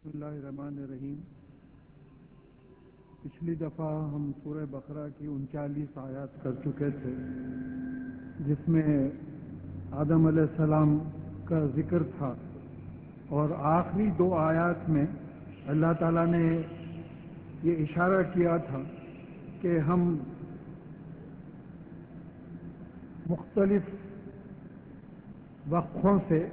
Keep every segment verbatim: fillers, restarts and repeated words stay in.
بسم اللہ الرحمن الرحیم۔ پچھلی دفعہ ہم سورہ بقرہ کی انچالیس آیات کر چکے تھے، جس میں آدم علیہ السلام کا ذکر تھا، اور آخری دو آیات میں اللہ تعالیٰ نے یہ اشارہ کیا تھا کہ ہم مختلف وقفوں سے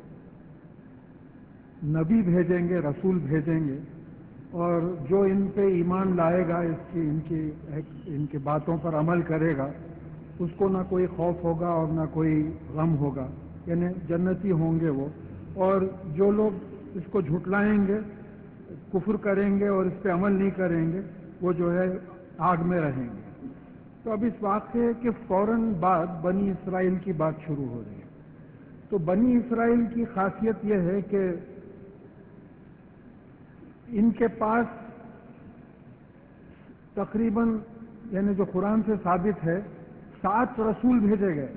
نبی بھیجیں گے، رسول بھیجیں گے، اور جو ان پہ ایمان لائے گا، اس کی ان کی ان کی باتوں پر عمل کرے گا، اس کو نہ کوئی خوف ہوگا اور نہ کوئی غم ہوگا، یعنی جنتی ہوں گے وہ۔ اور جو لوگ اس کو جھٹلائیں گے، کفر کریں گے اور اس پہ عمل نہیں کریں گے، وہ جو ہے آگ میں رہیں گے۔ تو اب اس واقعے کے فوراً بعد بنی اسرائیل کی بات شروع ہو رہی ہے۔ تو بنی اسرائیل کی خاصیت یہ ہے کہ ان کے پاس تقریباً، یعنی جو قرآن سے ثابت ہے، سات رسول بھیجے گئے۔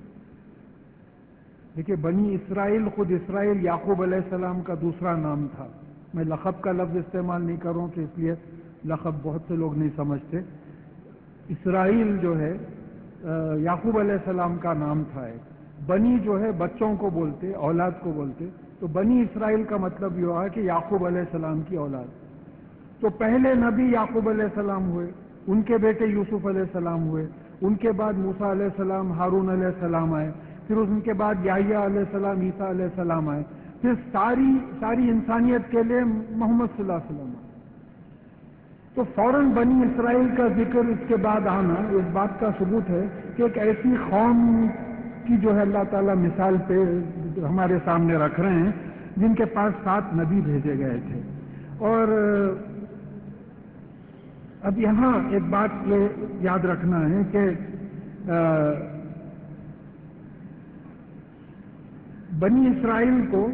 دیکھیے، بنی اسرائیل، خود اسرائیل یعقوب علیہ السلام کا دوسرا نام تھا۔ میں لقب کا لفظ استعمال نہیں کروں کہ اس لیے لقب بہت سے لوگ نہیں سمجھتے۔ اسرائیل جو ہے یعقوب علیہ السلام کا نام تھا۔ ایک بنی جو ہے بچوں کو بولتے، اولاد کو بولتے، تو بنی اسرائیل کا مطلب یہ ہوا کہ یعقوب علیہ السلام کی اولاد۔ تو پہلے نبی یعقوب علیہ السلام ہوئے، ان کے بیٹے یوسف علیہ السلام ہوئے، ان کے بعد موسیٰ علیہ السلام، ہارون علیہ السلام آئے، پھر ان کے بعد یحییٰ علیہ السلام، عیسیٰ علیہ السلام آئے، پھر ساری ساری انسانیت کے لیے محمد صلی اللہ علیہ وسلم آئے۔ تو فوراً بنی اسرائیل کا ذکر اس کے بعد آنا اس بات کا ثبوت ہے کہ ایک ایسی قوم کی جو ہے اللہ تعالیٰ مثال پہ ہمارے سامنے رکھ رہے ہیں، جن کے پاس سات نبی بھیجے گئے تھے۔ اور اب یہاں ایک بات یہ یاد رکھنا ہے کہ بنی اسرائیل کو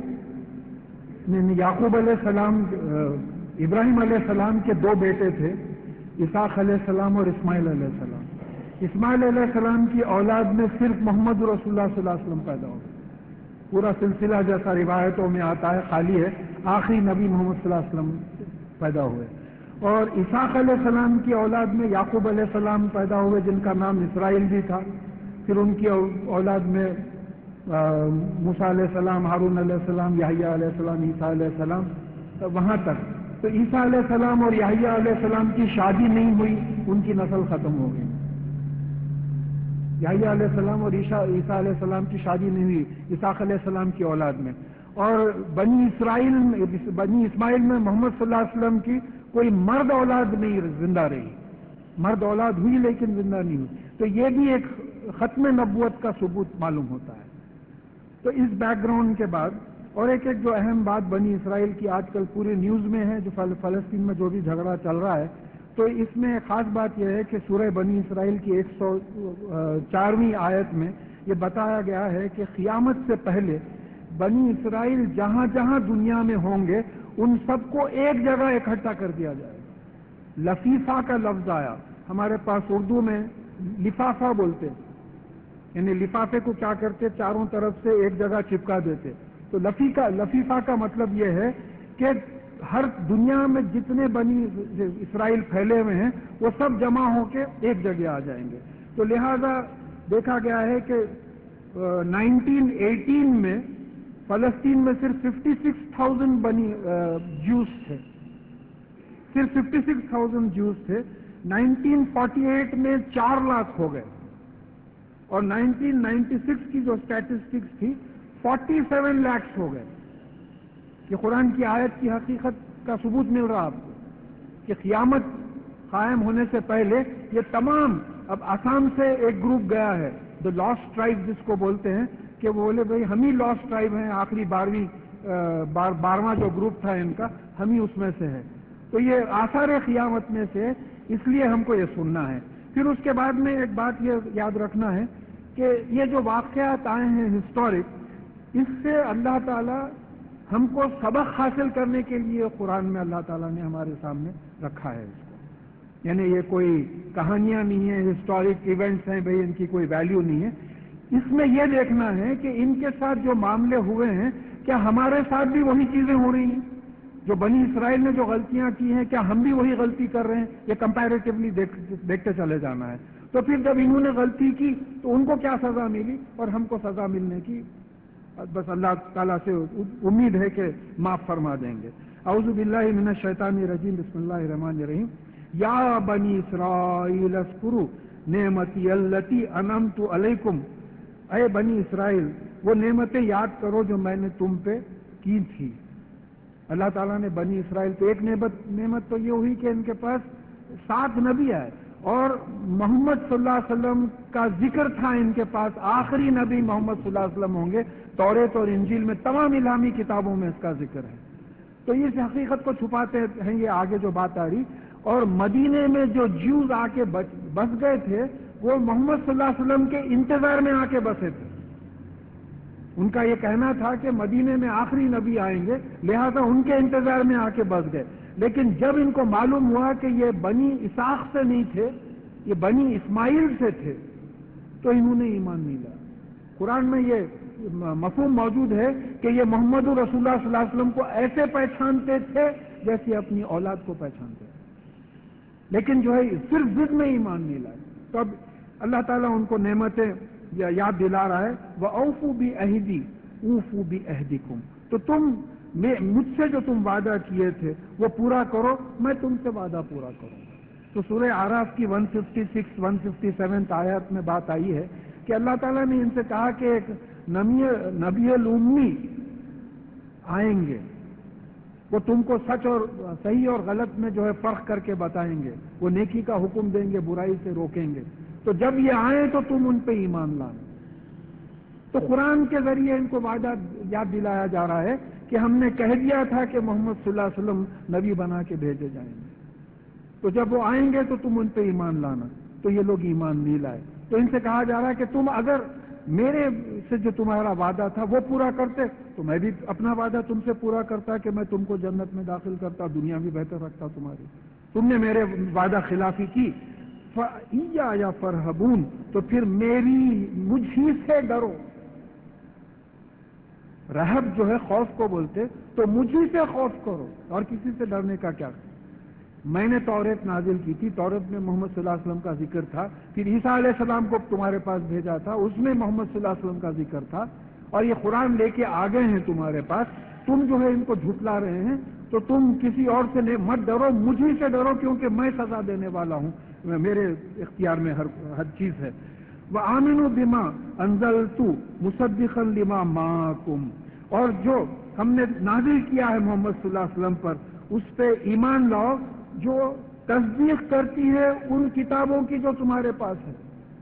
یعقوب علیہ السلام، ابراہیم علیہ السلام کے دو بیٹے تھے، اسحاق علیہ السلام اور اسماعیل علیہ السلام۔ اسماعیل علیہ السلام کی اولاد میں صرف محمد رسول اللہ صلی اللہ علیہ وسلم پیدا ہو۔ پورا سلسلہ جیسا روایتوں میں آتا ہے خالی ہے، آخری نبی محمد صلی اللہ علیہ وسلم پیدا ہوئے۔ اور اسحاق علیہ السلام کی اولاد میں یعقوب علیہ السلام پیدا ہوئے، جن کا نام اسرائیل بھی تھا۔ پھر ان کی اولاد میں موسیٰ علیہ السلام، ہارون علیہ السلام، یحییٰ علیہ السلام، عیسیٰ علیہ السلام، وہاں تک۔ تو عیسیٰ علیہ السلام اور یحییٰ علیہ السلام کی شادی نہیں ہوئی، ان کی نسل ختم ہو گئی۔ یحییٰ علیہ السلام اور عیسیٰ عیسیٰ علیہ السلام کی شادی نہیں ہوئی اسحاق علیہ السلام کی اولاد میں۔ اور بنی اسرائیل بنی اسماعیل میں محمد صلی اللہ علیہ وسلم کی کوئی مرد اولاد نہیں زندہ رہی، مرد اولاد ہوئی لیکن زندہ نہیں ہوئی۔ تو یہ بھی ایک ختم نبوت کا ثبوت معلوم ہوتا ہے۔ تو اس بیک گراؤنڈ کے بعد اور ایک ایک جو اہم بات بنی اسرائیل کی آج کل پوری نیوز میں ہے، جو فلسطین میں جو بھی جھگڑا چل رہا ہے، تو اس میں خاص بات یہ ہے کہ سورہ بنی اسرائیل کی ایک سو چارویں آیت میں یہ بتایا گیا ہے کہ قیامت سے پہلے بنی اسرائیل جہاں جہاں دنیا میں ہوں گے، ان سب کو ایک جگہ اکٹھا کر دیا جائے گا۔ لفیفہ کا لفظ آیا ہمارے پاس، اردو میں لفافہ بولتے، یعنی لفافے کو کیا کرتے، چاروں طرف سے ایک جگہ چپکا دیتے۔ تو لفیفہ لفیفہ کا مطلب یہ ہے کہ ہر دنیا میں جتنے بنی اسرائیل پھیلے ہوئے ہیں وہ سب جمع ہو کے ایک جگہ آ جائیں گے۔ تو لہذا دیکھا گیا ہے کہ نائنٹین ایٹین میں فلسطین میں صرف ففٹی سکس تھاؤزینڈ بنی جوز تھے، صرف ففٹی سکس تھاؤزینڈ جوز تھے۔ نائنٹین فورٹی ایٹ میں چار لاکھ ہو گئے، اور نائنٹین نائنٹی سکس کی جو اسٹیٹسٹکس تھی فورٹی سیون لاکھ ہو گئے۔ کہ قرآن کی آیت کی حقیقت کا ثبوت مل رہا آپ کو کہ قیامت قائم ہونے سے پہلے یہ تمام، اب آسام سے ایک گروپ گیا ہے، جو لاسٹ ٹرائب جس کو بولتے ہیں، کہ وہ بولے بھائی ہم ہی لاسٹ ٹرائب ہیں، آخری بارہویں بار بارہواں جو گروپ تھا ان کا، ہم ہی اس میں سے ہے۔ تو یہ آثار قیامت میں سے، اس لیے ہم کو یہ سننا ہے۔ پھر اس کے بعد میں ایک بات یہ یاد رکھنا ہے کہ یہ جو واقعات آئے ہیں ہسٹورک، اس سے اللہ تعالیٰ ہم کو سبق حاصل کرنے کے لیے قرآن میں اللہ تعالیٰ نے ہمارے سامنے رکھا ہے اس کو، یعنی یہ کوئی کہانیاں نہیں ہیں، ہسٹورک ایونٹس ہیں، بھئی ان کی کوئی ویلیو نہیں ہے۔ اس میں یہ دیکھنا ہے کہ ان کے ساتھ جو معاملے ہوئے ہیں، کیا ہمارے ساتھ بھی وہی چیزیں ہو رہی ہیں؟ جو بنی اسرائیل نے جو غلطیاں کی ہیں کیا ہم بھی وہی غلطی کر رہے ہیں؟ یہ کمپیریٹیولی دیکھتے چلے جانا ہے. تو پھر جب انہوں نے غلطی کی تو ان کو کیا سزا ملی اور ہم کو سزا ملنے کی بس اللہ تعالیٰ سے امید ہے کہ معاف فرما دیں گے. اعوذ باللہ من الشیطان الرجیم. بسم اللہ الرحمن الرحیم. یا بنی اسرائیل اذکروا نعمتی التی انعمت علیکم. اے بنی اسرائیل وہ نعمتیں یاد کرو جو میں نے تم پہ کی تھی. اللہ تعالیٰ نے بنی اسرائیل پہ ایک نعمت نعمت تو یہ ہوئی کہ ان کے پاس سات نبی آئے اور محمد صلی اللہ علیہ وسلم کا ذکر تھا ان کے پاس. آخری نبی محمد صلی اللہ علیہ وسلم ہوں گے. توریت اور انجیل میں تمام الہامی کتابوں میں اس کا ذکر ہے. تو اس حقیقت کو چھپاتے ہیں یہ آگے جو بات آ رہی. اور مدینے میں جو جیوز آ کے بس گئے تھے وہ محمد صلی اللہ علیہ وسلم کے انتظار میں آ کے بسے تھے. ان کا یہ کہنا تھا کہ مدینے میں آخری نبی آئیں گے لہذا ان کے انتظار میں آ کے بس گئے. لیکن جب ان کو معلوم ہوا کہ یہ بنی اسحاق سے نہیں تھے یہ بنی اسماعیل سے تھے تو انہوں نے ایمان نہیں لایا. قرآن میں یہ مفہوم موجود ہے کہ یہ محمد رسول اللہ صلی اللہ علیہ وسلم کو ایسے پہچانتے تھے جیسے اپنی اولاد کو پہچانتے تھے لیکن جو ہے صرف ضد میں ایمان نہیں لائے. تو اب اللہ تعالیٰ ان کو نعمتیں یاد دلا رہا ہے. وَأَوْفُوا بِعَهْدِي أُوفُوا بِعَهْدِكُمْ. تو تم مجھ سے جو تم وعدہ کیے تھے وہ پورا کرو میں تم سے وعدہ پورا کروں. تو سورہ اعراف کی ایک سو چھپن ایک سو سرسٹھ آیات میں بات آئی ہے کہ اللہ تعالیٰ نے ان سے کہا کہ ایک نبی الامی آئیں گے وہ تم کو سچ اور صحیح اور غلط میں جو ہے فرق کر کے بتائیں گے. وہ نیکی کا حکم دیں گے برائی سے روکیں گے. تو جب یہ آئیں تو تم ان پہ ایمان لانا. تو قرآن کے ذریعے ان کو وعدہ یاد دلایا جا رہا ہے کہ ہم نے کہہ دیا تھا کہ محمد صلی اللہ علیہ وسلم نبی بنا کے بھیجے جائیں گے. تو جب وہ آئیں گے تو تم ان پہ ایمان لانا. تو یہ لوگ ایمان نہیں لائے. تو ان سے کہا جا رہا ہے کہ تم اگر میرے سے جو تمہارا وعدہ تھا وہ پورا کرتے تو میں بھی اپنا وعدہ تم سے پورا کرتا کہ میں تم کو جنت میں داخل کرتا دنیا بھی بہتر رکھتا تمہاری. تم نے میرے وعدہ خلافی کی. فَإِيَّايَ فَارْهَبُونَ. تو پھر میری مجھ ہی سے ڈرو. رہب جو ہے خوف کو بولتے تو مجھ ہی سے خوف کرو اور کسی سے ڈرنے کا کیا. میں نے توریت نازل کی تھی. توریت میں محمد صلی اللہ علیہ وسلم کا ذکر تھا. پھر عیسیٰ علیہ السلام کو تمہارے پاس بھیجا تھا اس میں محمد صلی اللہ علیہ وسلم کا ذکر تھا. اور یہ قرآن لے کے آ گئے ہیں تمہارے پاس. تم جو ہے ان کو جھٹلا رہے ہیں تو تم کسی اور سے مت ڈرو مجھ ہی سے ڈرو کیونکہ میں سزا دینے والا ہوں. میرے اختیار میں ہر ہر چیز ہے. وَآمِنُوا بِمَا أَنزَلْتُ مُصَدِّقًا لِمَا مَعَكُمْ. اور جو ہم نے نازل کیا ہے محمد صلی اللہ علیہ وسلم پر اس پہ ایمان لاؤ جو تصدیق کرتی ہے ان کتابوں کی جو تمہارے پاس ہے.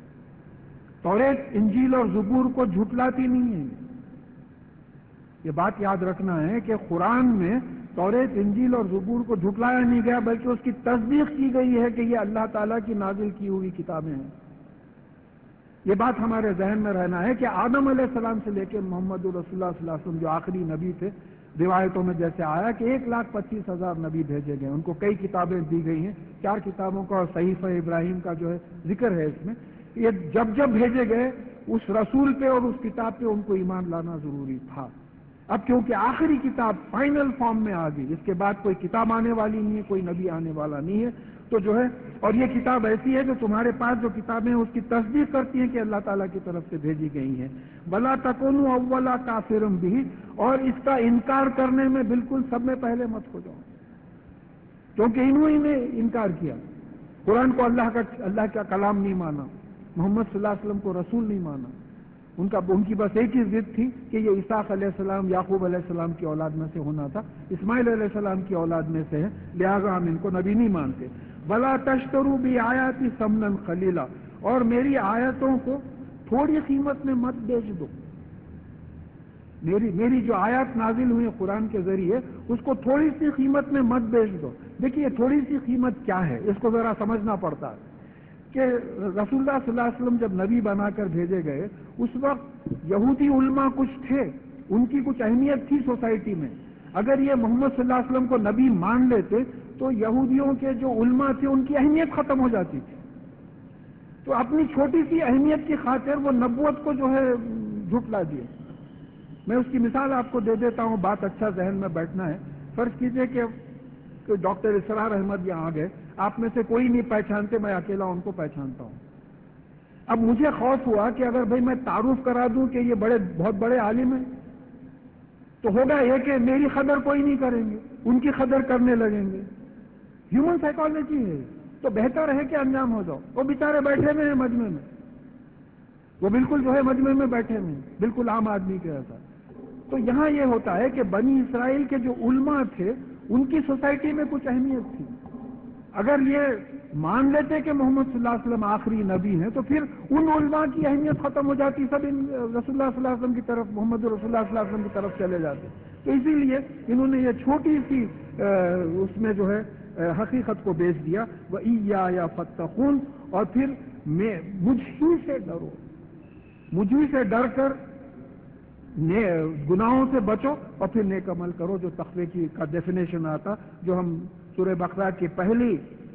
توریت انجیل اور زبور کو جھٹلاتی نہیں ہے. یہ بات یاد رکھنا ہے کہ قرآن میں توریت انجیل اور زبور کو جھٹلایا نہیں گیا بلکہ اس کی تصدیق کی گئی ہے کہ یہ اللہ تعالیٰ کی نازل کی ہوئی کتابیں ہیں. یہ بات ہمارے ذہن میں رہنا ہے کہ آدم علیہ السلام سے لے کے محمد رسول اللہ صلی اللہ علیہ وسلم جو آخری نبی تھے روایتوں میں جیسے آیا کہ ایک لاکھ پچیس ہزار نبی بھیجے گئے. ان کو کئی کتابیں دی گئی ہیں. چار کتابوں کا اور صحیفہ ابراہیم کا جو ہے ذکر ہے اس میں. یہ جب جب بھیجے گئے اس رسول پہ اور اس کتاب پہ ان کو ایمان لانا ضروری تھا. اب کیونکہ آخری کتاب فائنل فارم میں آ گئی اس کے بعد کوئی کتاب آنے والی نہیں ہے کوئی نبی آنے والا نہیں ہے تو جو ہے اور یہ کتاب ایسی ہے جو تمہارے پاس جو کتابیں ہیں اس کی تصدیق کرتی ہیں کہ اللہ تعالیٰ کی طرف سے بھیجی گئی ہیں. وَلَا تَكُونُوا أَوَّلَ كَافِرٍ بِهِ. اور اس کا انکار کرنے میں بالکل سب میں پہلے مت ہو جاؤ کیونکہ انہوں نے انکار کیا. قرآن کو اللہ کا اللہ کا کلام نہیں مانا. محمد صلی اللہ علیہ وسلم کو رسول نہیں مانا. ان کا ان کی بس ایک ہی ضد تھی کہ یہ اسحاق علیہ السلام یعقوب علیہ السلام کی اولاد میں سے ہونا تھا. اسماعیل علیہ السلام کی اولاد میں سے ہے لہذا ہم ان کو نبی نہیں مانتے. وَلَا تَشْتَرُوا بِآيَاتِ ثَمْنًا قَلِيلًا. اور میری آیتوں کو تھوڑی قیمت میں مت بیچ دو. میری میری جو آیات نازل ہوئی قرآن کے ذریعے اس کو تھوڑی سی قیمت میں مت بیچ دو. دیکھیے تھوڑی سی قیمت کیا ہے اس کو ذرا سمجھنا پڑتا ہے کہ رسول اللہ صلی اللہ علیہ وسلم جب نبی بنا کر بھیجے گئے اس وقت یہودی علماء کچھ تھے ان کی کچھ اہمیت تھی سوسائٹی میں. اگر یہ محمد صلی اللہ علیہ وسلم کو نبی مان لیتے تو یہودیوں کے جو علماء تھے ان کی اہمیت ختم ہو جاتی تھی. تو اپنی چھوٹی سی اہمیت کی خاطر وہ نبوت کو جو ہے جھٹلا دیے. میں اس کی مثال آپ کو دے دیتا ہوں بات اچھا ذہن میں بیٹھنا ہے. فرض کیجئے کہ ڈاکٹر اسرار احمد یہاں آ گئے، آپ میں سے کوئی نہیں پہچانتے، میں اکیلا ان کو پہچانتا ہوں۔ اب مجھے خوف ہوا کہ اگر بھائی میں تعارف کرا دوں کہ یہ بڑے بہت بڑے عالم ہیں، تو ہوگا یہ کہ میری قدر کوئی نہیں کریں گے، ان کی قدر کرنے لگیں گے۔ ہیومن سائیکالوجی ہے، تو بہتر ہے کہ انجام ہو جاؤ۔ وہ بیچارے بیٹھے ہوئے ہیں مجمع میں، وہ بالکل جو ہے مجمع میں بیٹھے ہوئے ہیں، بالکل عام آدمی کے ایسا۔ تو یہاں یہ ہوتا ہے کہ بنی اسرائیل کے جو علماء تھے ان کی سوسائٹی میں کچھ اہمیت تھی۔ اگر یہ مان لیتے کہ محمد صلی اللہ علیہ وسلم آخری نبی ہیں تو پھر ان علماء کی اہمیت ختم ہو جاتی، سب ان رسول اللہ صلی اللہ علیہ وسلم کی طرف، محمد رسول اللہ صلی اللہ علیہ وسلم کی طرف چلے جاتے۔ تو اسی لیے انہوں نے یہ چھوٹی سی اس میں جو ہے حقیقت کو بیچ دیا، وَإِيَّايَ فَاتَّقُونِ، اور پھر میں مجھ ہی سے ڈرو، مجھ ہی سے ڈر کر گناہوں سے بچو اور پھر نیک عمل کرو، جو تقوی کی کا ڈیفینیشن آتا جو ہم سورہ بقرہ کی پہلی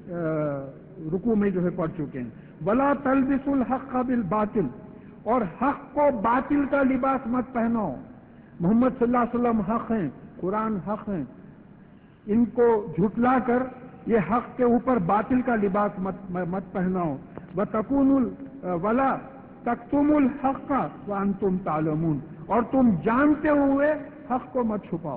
رکوع میں جو ہے پڑھ چکے ہیں۔ وَلَا تَلْبِسُوا الْحَقَّ بِالْبَاطِلِ، اور حق کو باطل کا لباس مت پہنو۔ محمد صلی اللہ علیہ وسلم حق ہیں، قرآن حق ہیں، ان کو جھٹلا کر یہ حق کے اوپر باطل کا لباس مت مت پہناؤ۔ وَتَكُونُوا وَلَا تَكْتُمُوا الْحَقَّ وَأَنْتُمْ تَعْلَمُونَ، اور تم جانتے ہوئے حق کو مت چھپاؤ۔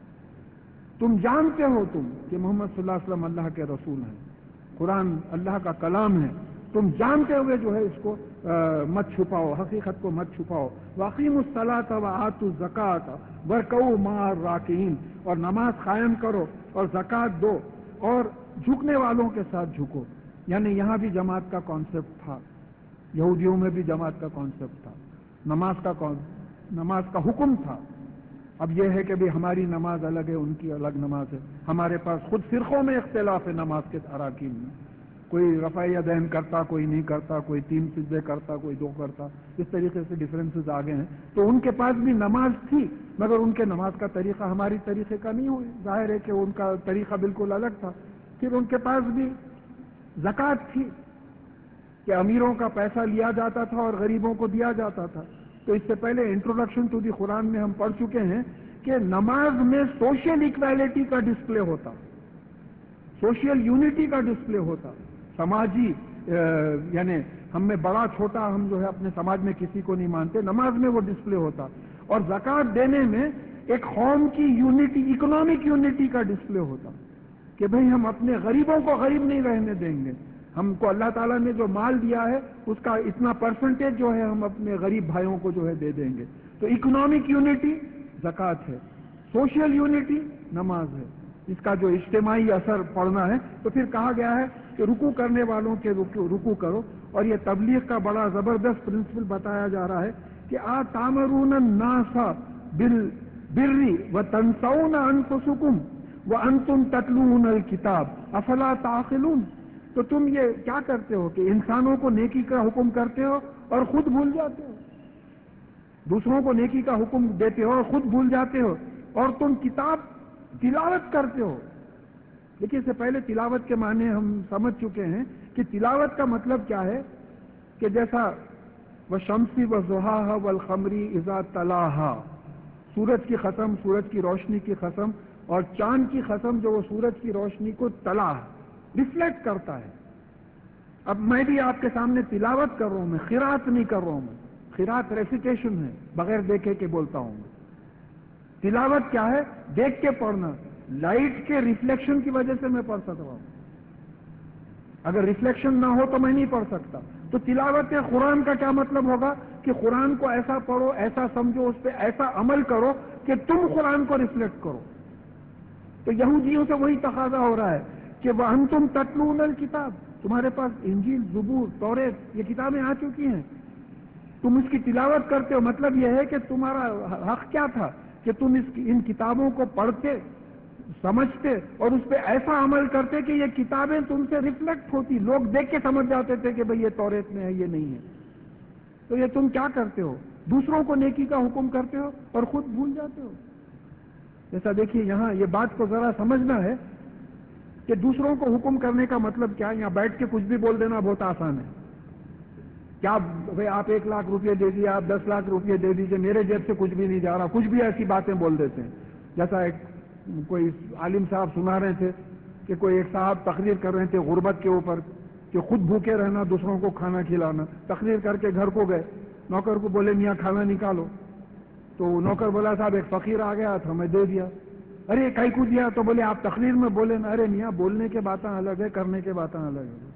تم جانتے ہو تم کہ محمد صلی اللہ علیہ وسلم اللہ کے رسول ہیں، قرآن اللہ کا کلام ہے، تم جانتے ہوئے جو ہے اس کو مت چھپاؤ، حقیقت کو مت چھپاؤ۔ وَأَقِیمُوا الصَّلَاةَ وَآتُوا الزَّکَاةَ وَارْکَعُوا مَعَ الرَّاکِعِینَ، اور نماز قائم کرو اور زکوٰۃ دو اور جھکنے والوں کے ساتھ جھکو۔ یعنی یہاں بھی جماعت کا کانسیپٹ تھا، یہودیوں میں بھی جماعت کا کانسیپٹ تھا، نماز کا نماز کا حکم تھا۔ اب یہ ہے کہ بھی ہماری نماز الگ ہے، ان کی الگ نماز ہے، ہمارے پاس خود فرقوں میں اختلاف ہے نماز کے اراکین میں، کوئی رفع یدین کرتا، کوئی نہیں کرتا، کوئی تین سجدے کرتا، کوئی دو کرتا، اس طریقے سے ڈفرینسز آگے ہیں۔ تو ان کے پاس بھی نماز تھی، مگر ان کے نماز کا طریقہ ہماری طریقے کا نہیں ہوئی، ظاہر ہے کہ ان کا طریقہ بالکل الگ تھا۔ پھر ان کے پاس بھی زکوٰۃ تھی کہ امیروں کا پیسہ لیا جاتا تھا اور غریبوں کو دیا جاتا تھا۔ تو اس سے پہلے انٹروڈکشن ٹو دی قرآن میں ہم پڑھ چکے ہیں کہ نماز میں سوشل ایکویلٹی کا ڈسپلے ہوتا، سوشل یونٹی کا ڈسپلے ہوتا، سماجی یعنی ہم میں بڑا چھوٹا ہم جو ہے اپنے سماج میں کسی کو نہیں مانتے، نماز میں وہ ڈسپلے ہوتا، اور زکوٰۃ دینے میں ایک قوم کی یونٹی، اکنامک یونٹی کا ڈسپلے ہوتا کہ بھئی ہم اپنے غریبوں کو غریب نہیں رہنے دیں گے، ہم کو اللہ تعالیٰ نے جو مال دیا ہے اس کا اتنا پرسنٹیج جو ہے ہم اپنے غریب بھائیوں کو جو ہے دے دیں گے۔ تو اکنامک یونٹی زکوٰۃ ہے، سوشل یونٹی نماز ہے، اس کا جو اجتماعی اثر پڑنا ہے۔ تو پھر کہا گیا ہے کہ رکوع کرنے والوں کے رکوع کرو، اور یہ تبلیغ کا بڑا زبردست پرنسپل بتایا جا رہا ہے کہ آ تامرون الناس بالبر وتنسون انفسکم وانتم تتلون الکتاب افلا تعقلون۔ تو تم یہ کیا کرتے ہو کہ انسانوں کو نیکی کا حکم کرتے ہو اور خود بھول جاتے ہو، دوسروں کو نیکی کا حکم دیتے ہو اور خود بھول جاتے ہو، اور تم کتاب تلاوت کرتے ہو۔ لیکن اس سے پہلے تلاوت کے معنی ہم سمجھ چکے ہیں کہ تلاوت کا مطلب کیا ہے کہ جیسا وَالشَّمْسِ وَضُحَاهَا وَالْقَمَرِ إِذَا تَلَاهَا، سورج کی قسم، سورج کی روشنی کی قسم، اور چاند کی قسم جو وہ سورج کی روشنی کو تلا ریفلیکٹ کرتا ہے۔ اب میں بھی آپ کے سامنے تلاوت کر رہا ہوں، میں قرات نہیں کر رہا ہوں، میں قرات ریسیٹیشن ہے، بغیر دیکھے کے بولتا ہوں۔ تلاوت کیا ہے؟ دیکھ کے پڑھنا، لائٹ کے ریفلیکشن کی وجہ سے میں پڑھ سکتا ہوں، اگر ریفلیکشن نہ ہو تو میں نہیں پڑھ سکتا۔ تو تلاوت قرآن کا کیا مطلب ہوگا کہ قرآن کو ایسا پڑھو، ایسا سمجھو، اس پہ ایسا عمل کرو کہ تم قرآن کو ریفلیکٹ کرو۔ تو یہودیوں سے وہی تقاضا ہو رہا ہے کہ وَأَنْتُمْ تَتْلُونَ الْكِتَابَ، تمہارے پاس انجیل، زبور، توریت، یہ کتابیں آ چکی ہیں، تم اس کی تلاوت کرتے ہو۔ مطلب یہ ہے کہ تمہارا حق کیا تھا کہ تم اس ان کتابوں کو پڑھتے، سمجھتے اور اس پہ ایسا عمل کرتے کہ یہ کتابیں تم سے ریفلیکٹ ہوتی، لوگ دیکھ کے سمجھ جاتے تھے کہ بھئی یہ توریت میں ہے، یہ نہیں ہے۔ تو یہ تم کیا کرتے ہو؟ دوسروں کو نیکی کا حکم کرتے ہو اور خود بھول جاتے ہو۔ جیسا دیکھیے یہاں یہ بات کو ذرا سمجھنا ہے کہ دوسروں کو حکم کرنے کا مطلب کیا ہے۔ یہاں بیٹھ کے کچھ بھی بول دینا بہت آسان ہے، کیا بھئی آپ ایک لاکھ روپے دے دیے، آپ دس لاکھ روپے دے دیجئے، میرے جیب سے کچھ بھی نہیں جا رہا، کچھ بھی ایسی باتیں بول دیتے ہیں۔ جیسا ایک کوئی عالم صاحب سنا رہے تھے کہ کوئی ایک صاحب تقریر کر رہے تھے غربت کے اوپر کہ خود بھوکے رہنا دوسروں کو کھانا کھلانا. تقریر کر کے گھر کو گئے, نوکر کو بولے میاں کھانا نکالو, تو نوکر بولا صاحب ایک فقیر آ گیا تھا میں دے دیا. ارے کئی کو دیا؟ تو بولے آپ تقریر میں بولے نا. ارے میاں بولنے کے باتیں الگ ہے, کرنے کے باتیں الگ ہے.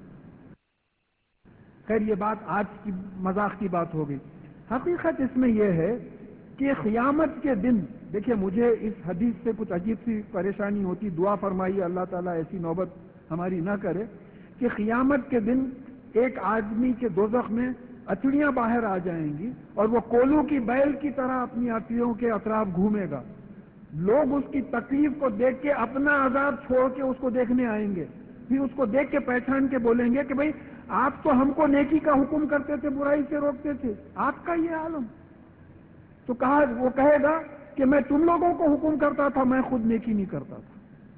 خیر یہ بات آج کی مذاق کی بات ہو گئی. حقیقت اس میں یہ ہے کہ قیامت کے دن دیکھیے مجھے اس حدیث سے کچھ عجیب سی پریشانی ہوتی. دعا فرمائیے اللہ تعالیٰ ایسی نوبت ہماری نہ کرے کہ قیامت کے دن ایک آدمی کے دوزخ میں اچڑیاں باہر آ جائیں گی اور وہ کولو کی بیل کی طرح اپنی اچڑیوں کے اطراف گھومے گا. لوگ اس کی تکلیف کو دیکھ کے اپنا عذاب چھوڑ کے اس کو دیکھنے آئیں گے, پھر اس کو دیکھ کے پہچان کے بولیں گے کہ بھئی آپ تو ہم کو نیکی کا حکم کرتے تھے, برائی سے روکتے تھے, آپ کا یہ عالم. تو کہا وہ کہے گا کہ میں تم لوگوں کو حکم کرتا تھا, میں خود نیکی نہیں کرتا تھا.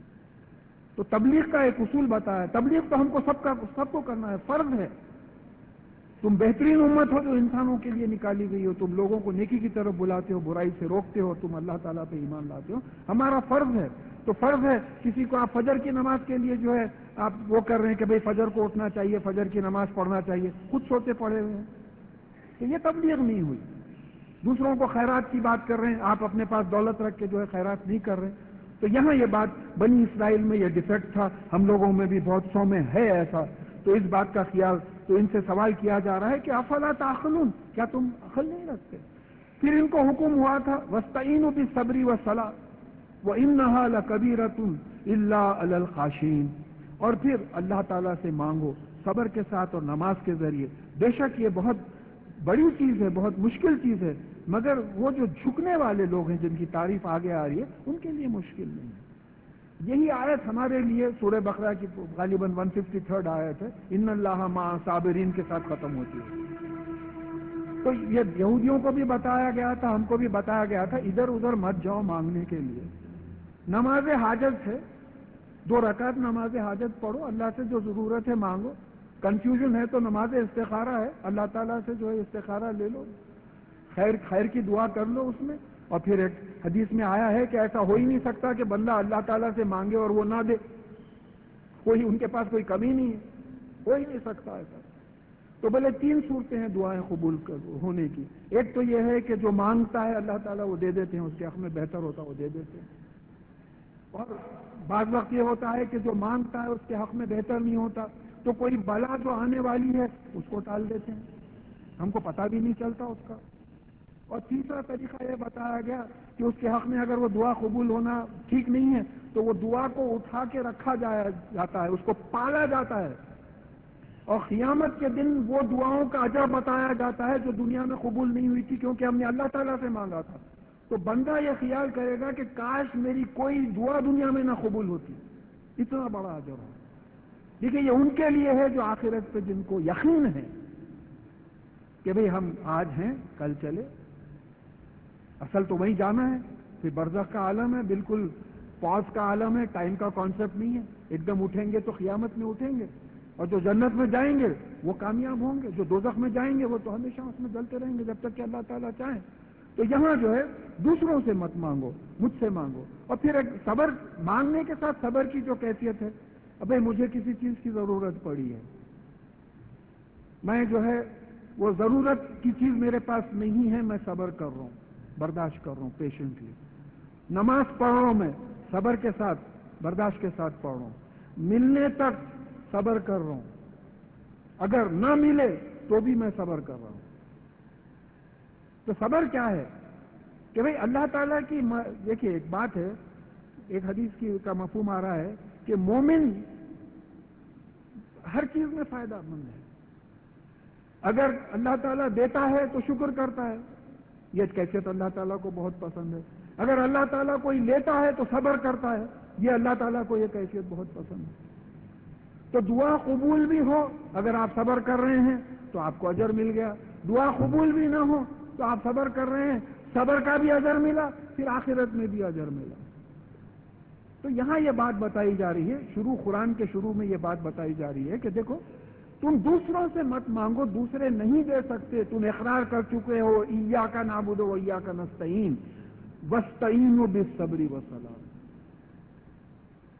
تو تبلیغ کا ایک اصول بتایا, تبلیغ تو ہم کو سب کا سب کو کرنا ہے, فرض ہے. تم بہترین امت ہو جو انسانوں کے لیے نکالی گئی ہو, تم لوگوں کو نیکی کی طرف بلاتے ہو, برائی سے روکتے ہو, تم اللہ تعالیٰ پہ ایمان لاتے ہو, ہمارا فرض ہے. تو فرض ہے کسی کو آپ فجر کی نماز کے لیے جو ہے آپ وہ کر رہے ہیں کہ بھئی فجر کو اٹھنا چاہیے, فجر کی نماز پڑھنا چاہیے, خود سوتے پڑے ہوئے ہیں. کہ یہ تبلیغ نہیں ہوئی. دوسروں کو خیرات کی بات کر رہے ہیں, آپ اپنے پاس دولت رکھ کے جو ہے خیرات نہیں کر رہے. تو یہاں یہ بات بنی اسرائیل میں یہ ڈیفیکٹ تھا, ہم لوگوں میں بھی بہت سو میں ہے ایسا. تو اس بات کا خیال, تو ان سے سوال کیا جا رہا ہے کہ افلا تعقلون, کیا تم عقل نہیں رکھتے؟ پھر ان کو حکم ہوا تھا واستعینوا بالصبر والصلاۃ وانھا لکبیرۃ الا علی الخاشعین, اور پھر اللہ تعالیٰ سے مانگو صبر کے ساتھ اور نماز کے ذریعے. بے شک یہ بہت بڑی چیز ہے, بہت مشکل چیز ہے, مگر وہ جو جھکنے والے لوگ ہیں جن کی تعریف آگے آ رہی ہے ان کے لیے مشکل نہیں ہے. یہی آیت ہمارے لیے سورہ بقرہ کی غالباً ایک سو ترپن آیت ہے, ان اللہ مع صابرین کے ساتھ ختم ہوتی ہے. تو یہ یہودیوں کو بھی بتایا گیا تھا, ہم کو بھی بتایا گیا تھا, ادھر ادھر مت جاؤ مانگنے کے لیے. نماز حاجت ہے, دو رکعت نماز حاجت پڑھو, اللہ سے جو ضرورت ہے مانگو. کنفیوژن ہے تو نماز استخارہ ہے, اللہ تعالیٰ سے جو ہے استخارہ لے لو, خیر خیر کی دعا کر لو اس میں. اور پھر ایک حدیث میں آیا ہے کہ ایسا ہو ہی نہیں سکتا کہ بندہ اللہ تعالیٰ سے مانگے اور وہ نہ دے, کوئی ان کے پاس کوئی کمی نہیں ہے, ہو ہی نہیں سکتا ایسا. تو بھلے تین صورتیں ہیں دعائیں قبول ہونے کی. ایک تو یہ ہے کہ جو مانگتا ہے اللہ تعالیٰ وہ دے دیتے ہیں, اس کے حق میں بہتر ہوتا وہ دے دیتے ہیں. اور بعض وقت یہ ہوتا ہے کہ جو مانگتا ہے اس کے حق میں بہتر نہیں ہوتا, تو کوئی بلا جو آنے والی ہے اس کو ٹال دیتے ہیں, ہم کو پتہ بھی نہیں چلتا اس کا. اور تیسرا طریقہ یہ بتایا گیا کہ اس کے حق میں اگر وہ دعا قبول ہونا ٹھیک نہیں ہے تو وہ دعا کو اٹھا کے رکھا جایا جاتا ہے, اس کو پالا جاتا ہے, اور قیامت کے دن وہ دعاؤں کا اجر بتایا جاتا ہے جو دنیا میں قبول نہیں ہوئی تھی کیونکہ ہم نے اللہ تعالیٰ سے مانگا تھا. تو بندہ یہ خیال کرے گا کہ کاش میری کوئی دعا دنیا میں نہ قبول ہوتی, اتنا بڑا اجر ہے. دیکھیے یہ ان کے لیے ہے جو آخرت پہ جن کو یقین ہے کہ بھئی ہم آج ہیں کل چلے, اصل تو وہیں جانا ہے. پھر برزخ کا عالم ہے, بالکل پاز کا عالم ہے, ٹائم کا کانسیپٹ نہیں ہے. ایک دم اٹھیں گے تو قیامت میں اٹھیں گے, اور جو جنت میں جائیں گے وہ کامیاب ہوں گے, جو دوزخ میں جائیں گے وہ تو ہمیشہ اس میں جلتے رہیں گے جب تک کہ اللہ تعالیٰ چاہیں. تو یہاں جو ہے دوسروں سے مت مانگو, مجھ سے مانگو. اور پھر ایک صبر, مانگنے کے ساتھ صبر کی جو کیفیت ہے, ابھی مجھے کسی چیز کی ضرورت پڑی ہے, میں جو ہے وہ ضرورت کی چیز میرے پاس نہیں ہے, میں صبر کر رہا ہوں, برداشت کر رہا ہوں پیشنٹلی. نماز پڑھ رہا ہوں میں صبر کے ساتھ, برداشت کے ساتھ پڑھ رہا ہوں. ملنے تک صبر کر رہا ہوں, اگر نہ ملے تو بھی میں صبر کر رہا ہوں. تو صبر کیا ہے کہ بھئی اللہ تعالیٰ کی, دیکھیے ایک بات ہے, ایک حدیث کی کا مفہوم آ رہا ہے کہ مومن ہر چیز میں فائدہ مند ہے. اگر اللہ تعالیٰ دیتا ہے تو شکر کرتا ہے, یہ کیفیت اللہ تعالیٰ کو بہت پسند ہے. اگر اللہ تعالیٰ کوئی لیتا ہے تو صبر کرتا ہے, یہ اللہ تعالیٰ کو یہ کیفیت بہت پسند ہے. تو دعا قبول بھی ہو, اگر آپ صبر کر رہے ہیں تو آپ کو اجر مل گیا. دعا قبول بھی نہ ہو تو آپ صبر کر رہے ہیں, صبر کا بھی اجر ملا, پھر آخرت میں بھی اجر ملا. تو یہاں یہ بات بتائی جا رہی ہے, شروع قرآن کے شروع میں یہ بات بتائی جا رہی ہے کہ دیکھو تم دوسروں سے مت مانگو, دوسرے نہیں دے سکتے. تم اقرار کر چکے ہو ایاک نعبد و ایاک نستعین واستعینوا بالصبر والصلاۃ,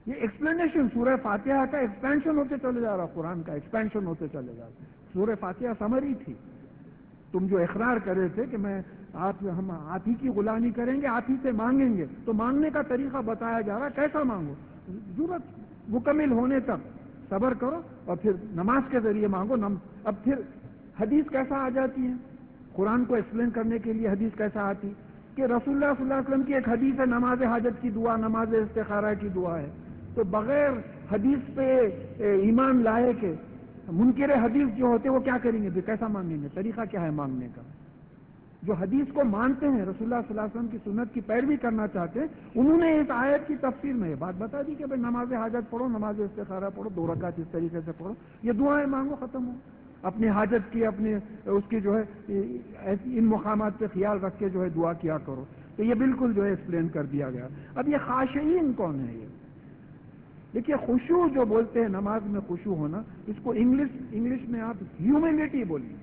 یہ ایکسپلینیشن سورہ فاتحہ کا ایکسپینشن ہوتے چلے جا رہا، قرآن کا ایکسپینشن ہوتے چلے جا رہا. سورہ فاتحہ سمری تھی. تم جو اقرار کر رہے تھے کہ میں آپ ہم آپ ہی کی غلامی کریں گے، آپ ہی سے مانگیں گے، تو مانگنے کا طریقہ بتایا جا رہا. کیسا مانگو؟ ضرورت مکمل ہونے تک صبر کرو اور پھر نماز کے ذریعے مانگو. اب پھر حدیث کیسا آ جاتی ہے؟ قرآن کو ایکسپلین کرنے کے لیے حدیث کیسا آتی کہ رسول اللہ صلی اللہ علیہ وسلم کی ایک حدیث ہے، نماز حاجت کی دعا، نماز استخارہ کی دعا ہے. تو بغیر حدیث پہ ایمان لائے کہ منکر حدیث جو ہوتے وہ کیا کریں گے؟ کیسا مانگیں گے؟ طریقہ کیا ہے مانگنے کا؟ جو حدیث کو مانتے ہیں، رسول اللہ صلی اللہ علیہ وسلم کی سنت کی پیروی کرنا چاہتے ہیں، انہوں نے اس آیت کی تفسیر میں یہ بات بتا دی کہ بھائی نماز حاجت پڑھو، نماز استخارہ پڑھو، دو رکعت اس طریقے سے پڑھو، یہ دعائیں مانگو، ختم ہو. اپنی حاجت کی، اپنے اس کی جو ہے ان مقامات پہ خیال رکھ کے جو ہے دعا کیا کرو. تو یہ بالکل جو ہے ایکسپلین کر دیا گیا. اب یہ خاشعین کون ہے؟ یہ دیکھیے، خشوع جو بولتے ہیں نماز میں خشوع ہونا، اس کو انگلش انگلش میں آپ ہیومنٹی بولیے.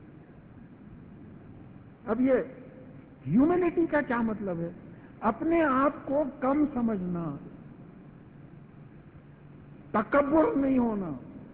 اب یہ ہیومنٹی کا کیا مطلب ہے؟ اپنے آپ کو کم سمجھنا، تکبر نہیں ہونا.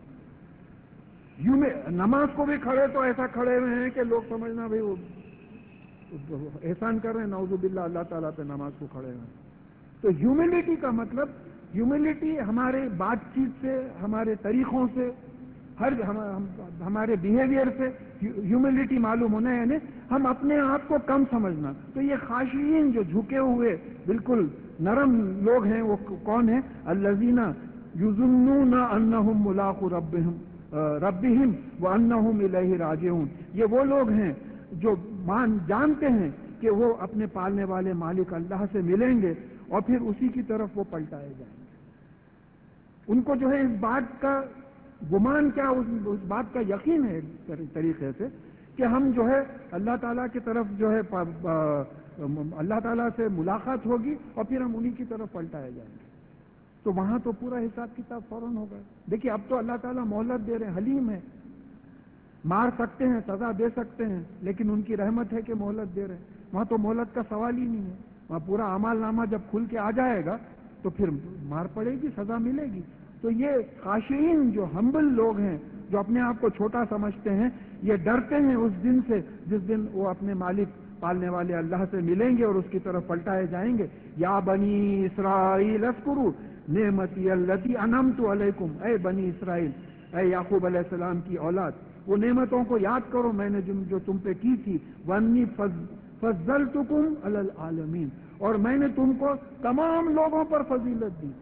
نماز کو بھی کھڑے تو ایسا کھڑے ہوئے ہیں کہ لوگ سمجھنا بھائی وہ احسان کر رہے ہیں، نعوذ باللہ اللہ تعالیٰ پہ نماز کو کھڑے ہوئے ہیں. تو ہیومنٹی کا مطلب، ہیومنٹی ہمارے بات چیت سے، ہمارے طریقوں سے، ہر ہمارے بیہیویئر سے ہیومنٹی معلوم ہونا ہے، یعنی ہم اپنے آپ کو کم سمجھنا. تو یہ خاشعین جو جھکے ہوئے بالکل نرم لوگ ہیں، وہ کون ہیں؟ الذین یظنون انہم ملاقو ربہم ربہم وانہم الیہ راجعون. یہ وہ لوگ ہیں جو مان جانتے ہیں کہ وہ اپنے پالنے والے مالک اللہ سے ملیں گے اور پھر اسی کی طرف وہ پلٹائے جائیں گے. ان کو جو ہے اس بات کا گمان، کیا اس بات کا یقین ہے ایک طریقے سے کہ ہم جو ہے اللہ تعالیٰ کی طرف جو ہے اللہ تعالیٰ سے ملاقات ہوگی اور پھر ہم انہی کی طرف پلٹائے جائیں گے. تو وہاں تو پورا حساب کتاب فوراً ہوگا. دیکھیے اب تو اللہ تعالیٰ مہلت دے رہے ہیں، حلیم ہے، مار سکتے ہیں، سزا دے سکتے ہیں، لیکن ان کی رحمت ہے کہ مہلت دے رہے ہیں. وہاں تو مہلت کا سوال ہی نہیں ہے. وہاں پورا اعمال نامہ جب کھل کے آ جائے گا تو پھر مار پڑے گی، سزا ملے گی. تو یہ خاشعین جو ہمبل لوگ ہیں، جو اپنے آپ کو چھوٹا سمجھتے ہیں، یہ ڈرتے ہیں اس دن سے جس دن وہ اپنے مالک پالنے والے اللہ سے ملیں گے اور اس کی طرف پلٹائے جائیں گے. یا بنی اسرائیل اذکروا نعمتی التی انعمت علیکم. اے بنی اسرائیل، اے یعقوب علیہ السلام کی اولاد، وہ نعمتوں کو یاد کرو میں نے جو تم پہ کی تھی. وانی فضلتکم علی العالمین، اور میں نے تم کو تمام لوگوں پر فضیلت دی.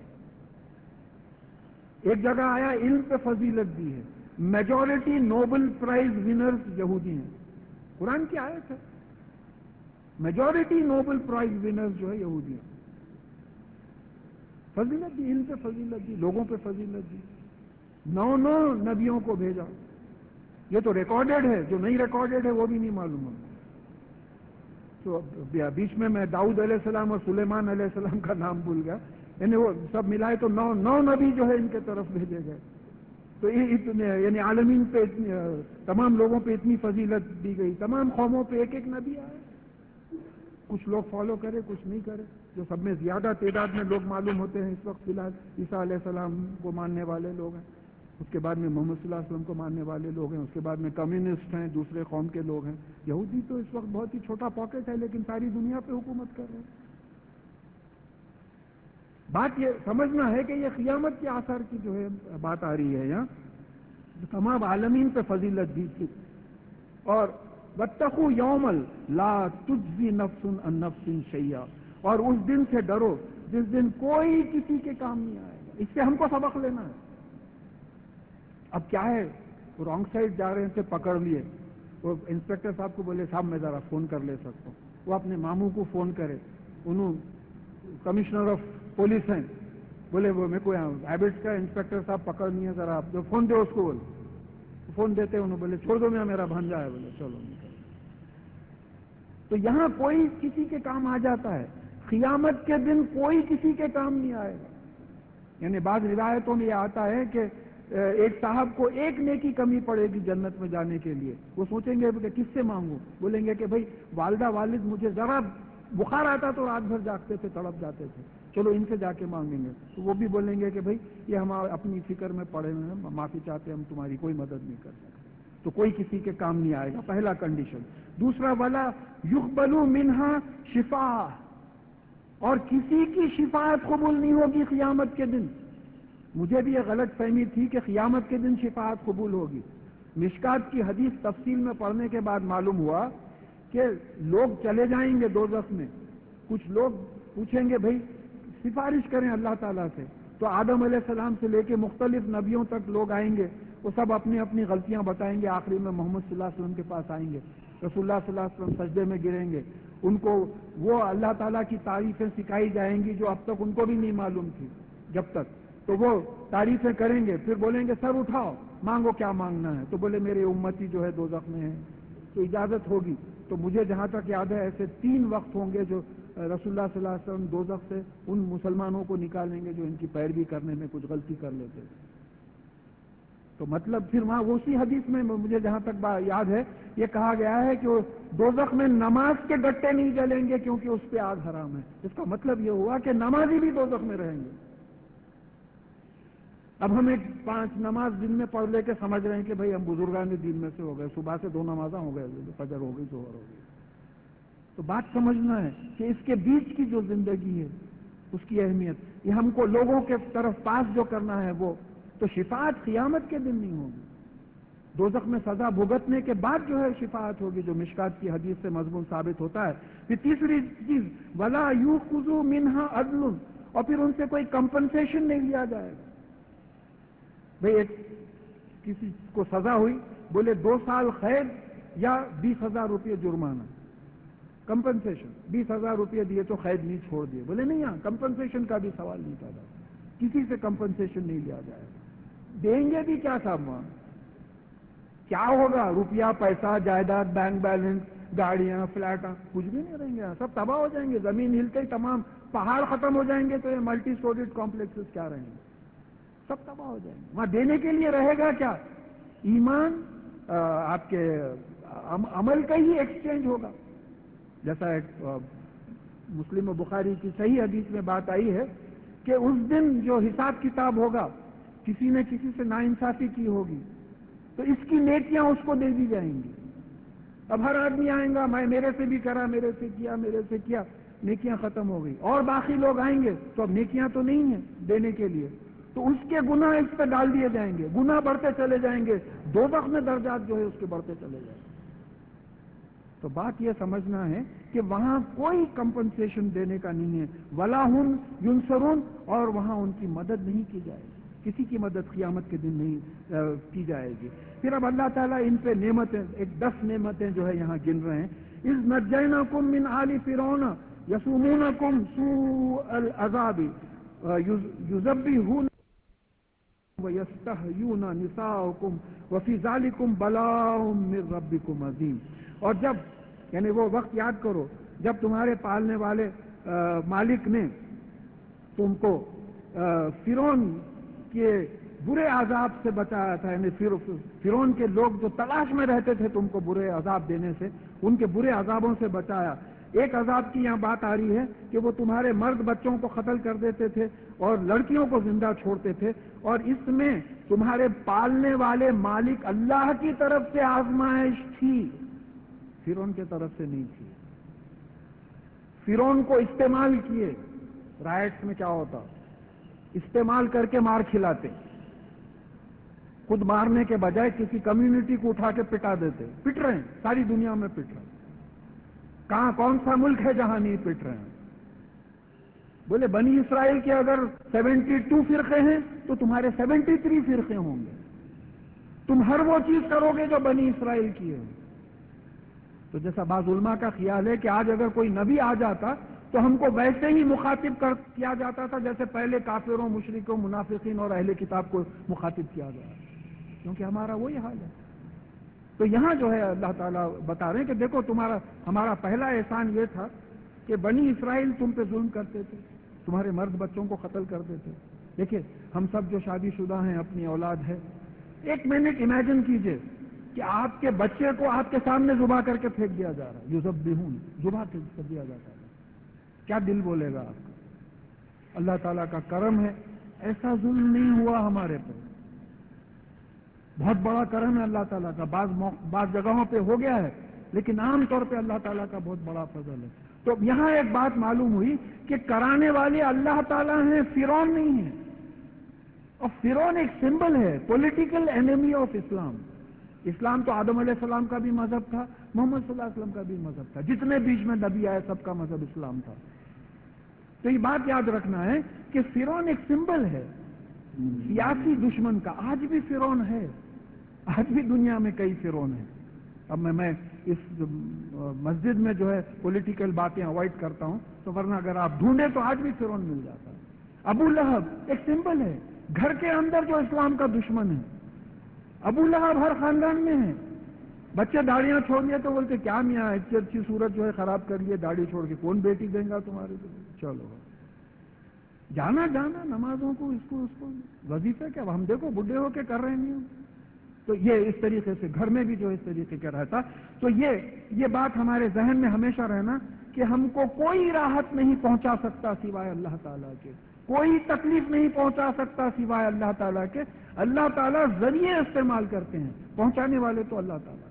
ایک جگہ آیا علم پہ فضیلت دی ہے. میجورٹی نوبل پرائز ونرز یہودی ہیں، قرآن کی آیت ہے. میجورٹی نوبل پرائز ونرز جو ہے یہودی ہیں. فضیلت دی، علم پہ فضیلت دی، لوگوں پہ فضیلت دی. نو نو نبیوں کو بھیجا. یہ تو ریکارڈڈ ہے، جو نہیں ریکارڈڈ ہے وہ بھی نہیں معلوم. تو بیچ میں میں داؤد علیہ السلام اور سلیمان علیہ السلام کا نام بھول گیا، یعنی وہ سب ملائے تو نو نو نبی جو ہے ان کے طرف بھیجے گئے. تو اتنے یعنی عالمین پہ تمام لوگوں پہ اتنی فضیلت دی گئی، تمام قوموں پہ ایک ایک نبی آئے. کچھ لوگ فالو کرے، کچھ نہیں کرے. جو سب میں زیادہ تعداد میں لوگ معلوم ہوتے ہیں اس وقت فی الحال عیسیٰ علیہ السلام کو ماننے والے لوگ ہیں، اس کے بعد میں محمد صلی اللہ علیہ وسلم کو ماننے والے لوگ ہیں، اس کے بعد میں کمیونسٹ ہیں، دوسرے قوم کے لوگ ہیں. یہودی تو اس وقت بہت ہی چھوٹا پاکٹ ہے لیکن ساری دنیا پہ حکومت کر رہے ہیں. بات یہ سمجھنا ہے کہ یہ قیامت کے آثار کی جو ہے بات آ رہی ہے یہاں. تمام عالمین پہ فضیلت دی تھی. اور واتقوا یوما لا تجزی نفس عن نفس شیئا، اور اس دن سے ڈرو جس دن کوئی کسی کے کام نہیں آئے گا. اس سے ہم کو سبق لینا ہے. اب کیا ہے، وہ رانگ سائڈ جا رہے تھے، پکڑ لیے. وہ انسپیکٹر صاحب کو بولے صاحب میں ذرا فون کر لے سکتا ہوں. وہ اپنے ماموں کو فون کرے، انہوں کمشنر آف پولیس ہیں، بولے وہ میرے کو ہیبٹس کا انسپیکٹر صاحب پکڑ نہیں ہے، ذرا آپ جو فون دے اس کو. بولے فون دیتے انہوں بولے چھوڑ دو میرا میرا بھانجا ہے. بولے چلو نکل. تو یہاں کوئی کسی کے کام آ جاتا ہے، قیامت کے دن کوئی کسی کے کام نہیں آئے گا. یعنی بعض روایتوں میں یہ آتا ہے کہ ایک صاحب کو ایک نیکی کمی پڑے گی جنت میں جانے کے لیے. وہ سوچیں گے کہ کس سے مانگوں؟ بولیں گے کہ بھائی والدہ والد مجھے ذرا بخار آتا تو رات بھر جاگتے تھے، تڑپ جاتے تھے، چلو ان سے جا کے مانگیں گے تو وہ بھی بولیں گے کہ بھائی یہ ہم اپنی فکر میں پڑے ہوئے ہیں، معافی چاہتے ہیں، ہم تمہاری کوئی مدد نہیں کر سکتے، تو کوئی کسی کے کام نہیں آئے گا، پہلا کنڈیشن۔ دوسرا والا یقبل منہا شفا، اور کسی کی شفاعت قبول نہیں ہوگی قیامت کے دن۔ مجھے بھی یہ غلط فہمی تھی کہ قیامت کے دن شفاعت قبول ہوگی۔ مشکات کی حدیث تفصیل میں پڑھنے کے بعد معلوم ہوا کہ لوگ چلے جائیں گے دوزخ میں، کچھ لوگ پوچھیں گے بھائی سفارش کریں اللہ تعالیٰ سے، تو آدم علیہ السلام سے لے کے مختلف نبیوں تک لوگ آئیں گے، وہ سب اپنی اپنی غلطیاں بتائیں گے، آخری میں محمد صلی اللہ علیہ وسلم کے پاس آئیں گے، رسول اللہ صلی اللہ علیہ وسلم سجدے میں گریں گے، ان کو وہ اللہ تعالیٰ کی تعریفیں سکھائی جائیں گی جو اب تک ان کو بھی نہیں معلوم تھی جب تک، تو وہ تعریفیں کریں گے، پھر بولیں گے سر اٹھاؤ مانگو کیا مانگنا ہے، تو بولے میرے امتی جو ہے دوزخ میں ہے، تو اجازت ہوگی۔ تو مجھے جہاں تک یاد ہے ایسے تین وقت ہوں گے جو رسول اللہ صلی اللہ علیہ وسلم دوزخ سے ان مسلمانوں کو نکالیں گے جو ان کی پیروی کرنے میں کچھ غلطی کر لیتے تھے۔ تو مطلب پھر وہاں اسی حدیث میں مجھے جہاں تک یاد ہے یہ کہا گیا ہے کہ وہ دوزخ میں نماز کے گٹے نہیں جلیں گے کیونکہ اس پہ آگ حرام ہے۔ اس کا مطلب یہ ہوا کہ نمازی بھی دوزخ میں رہیں گے۔ اب ہم ایک پانچ نماز دن میں پڑھ لے کے سمجھ رہے ہیں کہ بھائی ہم بزرگان دین میں سے ہو گئے، صبح سے دو نمازاں ہو گئے، فجر ہو گئی، ظہر ہو گئی، تو بات سمجھنا ہے کہ اس کے بیچ کی جو زندگی ہے اس کی اہمیت، یہ ہم کو لوگوں کے طرف پاس جو کرنا ہے وہ تو شفاعت قیامت کے دن نہیں ہوگی، دوزخ میں سزا بھگتنے کے بعد جو ہے شفاعت ہوگی، جو مشکات کی حدیث سے مضمون ثابت ہوتا ہے۔ پھر تیسری چیز ولا یؤخذ منہا عدل، اور پھر ان سے کوئی کمپنسیشن نہیں لیا جائے گا۔ بھئی ایک کسی کو سزا ہوئی، بولے دو سال قید یا بیس ہزار روپئے جرمانہ، کمپنسیشن بیس ہزار روپئے دیے تو قید نہیں چھوڑ دیے، بولے نہیں، ہاں کمپنسیشن کا بھی سوال نہیں پیدا، کسی سے کمپنسیشن نہیں لیا جائے گا۔ دیں گے بھی کیا صاحب، وہاں کیا ہوگا؟ روپیہ، پیسہ، جائیداد، بینک بیلنس، گاڑیاں، فلیٹ، کچھ بھی نہیں رہیں گے، سب تباہ ہو جائیں گے، زمین ہلتے ہی تمام پہاڑ ختم ہو جائیں گے، تو یہ ملٹی سٹوریڈ کمپلیکسز کیا رہیں گے، سب تباہ ہو جائیں گے۔ وہاں دینے کے لیے رہے گا کیا؟ ایمان، آپ کے عمل کا ہی ایکسچینج ہوگا، جیسا ایک مسلم و بخاری کی صحیح حدیث میں بات آئی ہے کہ اس دن جو حساب کتاب ہوگا، کسی نے کسی سے ناانصافی کی ہوگی تو اس کی نیکیاں اس کو دے دی جائیں گی۔ اب ہر آدمی آئیں گا، میں میرے سے بھی کرا، میرے سے کیا، میرے سے کیا، نیکیاں ختم ہو گئی، اور باقی لوگ آئیں گے تو اب نیکیاں تو نہیں ہیں دینے کے لیے، تو اس کے گناہ اس پہ ڈال دیے جائیں گے، گناہ بڑھتے چلے جائیں گے، دوزخ میں درجات جو ہے اس کے بڑھتے چلے جائیں گے۔ تو بات یہ سمجھنا ہے کہ وہاں کوئی کمپنسیشن دینے کا نہیں ہے، ولا ہم ینصرون، اور وہاں ان کی مدد نہیں کی جائے گی، کسی کی مدد قیامت کے دن نہیں کی جائے گی۔ پھر اب اللہ تعالیٰ ان پہ نعمتیں، ایک دس نعمتیں جو ہے یہاں گن رہے ہیں۔ اذ نجیناکم من آل فرعون یسومونکم سوء العذاب یذبحون وَيَسْتَحْيُونَ نِسَاءَكُمْ وَفِي ذَلِكُمْ بَلَاءٌ مِّن رَبِّكُمْ عَظِيمٌ، اور جب یعنی وہ وقت یاد کرو جب تمہارے پالنے والے مالک نے تم کو فرعون کے برے عذاب سے بچایا تھا، یعنی فرعون کے لوگ جو تلاش میں رہتے تھے تم کو برے عذاب دینے سے، ان کے برے عذابوں سے بچایا۔ ایک عذاب کی یہاں بات آ رہی ہے کہ وہ تمہارے مرد بچوں کو قتل کر دیتے تھے اور لڑکیوں کو زندہ چھوڑتے تھے، اور اس میں تمہارے پالنے والے مالک اللہ کی طرف سے آزمائش تھی، فرعون کی طرف سے نہیں تھی۔ فرعون کو استعمال کیے، رائٹس میں کیا ہوتا، استعمال کر کے مار کھلاتے، خود مارنے کے بجائے کسی کمیونٹی کو اٹھا کے پٹا دیتے، پٹ رہے ہیں، ساری دنیا میں پٹ رہے ہیں، کہاں کون سا ملک ہے جہاں نہیں پٹ رہے ہیں؟ بولے بنی اسرائیل کے اگر سیونٹی ٹو فرقے ہیں تو تمہارے سیونٹی تھری فرقے ہوں گے، تم ہر وہ چیز کرو گے جو بنی اسرائیل کی ہے۔ تو جیسا بعض علماء کا خیال ہے کہ آج اگر کوئی نبی آ جاتا تو ہم کو ویسے ہی مخاطب کر کیا جاتا تھا جیسے پہلے کافروں، مشرکوں، منافقین اور اہل کتاب کو مخاطب کیا گیا، کیونکہ ہمارا وہی حال ہے۔ تو یہاں جو ہے اللہ تعالیٰ بتا رہے ہیں کہ دیکھو تمہارا ہمارا پہلا احسان یہ تھا کہ بنی اسرائیل تم پہ ظلم کرتے تھے، تمہارے مرد بچوں کو قتل کرتے تھے۔ دیکھیں ہم سب جو شادی شدہ ہیں، اپنی اولاد ہے، ایک منٹ امیجن کیجئے کہ آپ کے بچے کو آپ کے سامنے ذبح کر کے پھینک دیا جا رہا ہے، یذبحون، ذبح کر دیا جاتا ہے، کیا دل بولے گا آپ کا؟ اللہ تعالیٰ کا کرم ہے، ایسا ظلم نہیں ہوا ہمارے پر، بہت بڑا کرم ہے اللہ تعالیٰ کا، بعض بعض جگہوں پہ ہو گیا ہے لیکن عام طور پہ اللہ تعالیٰ کا بہت بڑا فضل ہے۔ تو یہاں ایک بات معلوم ہوئی کہ کرانے والے اللہ تعالیٰ ہیں، فرعون نہیں ہے، اور فرعون ایک سمبل ہے، پولیٹیکل اینیمی آف اسلام۔ اسلام تو آدم علیہ السلام کا بھی مذہب تھا، محمد صلی اللہ علیہ وسلم کا بھی مذہب تھا، جتنے بیچ میں نبی آئے سب کا مذہب اسلام تھا۔ تو یہ بات یاد رکھنا ہے کہ فرعون ایک سمبل ہے سیاسی دشمن کا، آج بھی فرعون ہے، آج بھی دنیا میں کئی فرعون ہیں۔ اب میں میں اس مسجد میں جو ہے پولیٹیکل باتیں اوائڈ کرتا ہوں، تو ورنہ اگر آپ ڈھونڈیں تو آج بھی فرعون مل جاتا ہے۔ ابو لہب ایک سمبل ہے، گھر کے اندر جو اسلام کا دشمن ہے، ابو لہب ہر خاندان میں ہے۔ بچے داڑیاں چھوڑ لیے تو بولتے کیا میاں اچھی اچھی صورت جو ہے خراب کر لیے، داڑھی چھوڑ کے کون بیٹی دیں گا تمہارے کو؟ چلو جانا جانا نمازوں کو، اس کو اس کو وظیفے کیا ہم دیکھو بڈھے ہو کے کر رہے نہیں ہوں۔ تو یہ اس طریقے سے گھر میں بھی جو اس طریقے کا رہتا، تو یہ یہ بات ہمارے ذہن میں ہمیشہ رہنا کہ ہم کو کوئی راحت نہیں پہنچا سکتا سوائے اللہ تعالیٰ کے، کوئی تکلیف نہیں پہنچا سکتا سوائے اللہ تعالیٰ کے۔ اللہ تعالیٰ ذریعے استعمال کرتے ہیں، پہنچانے والے تو اللہ تعالیٰ۔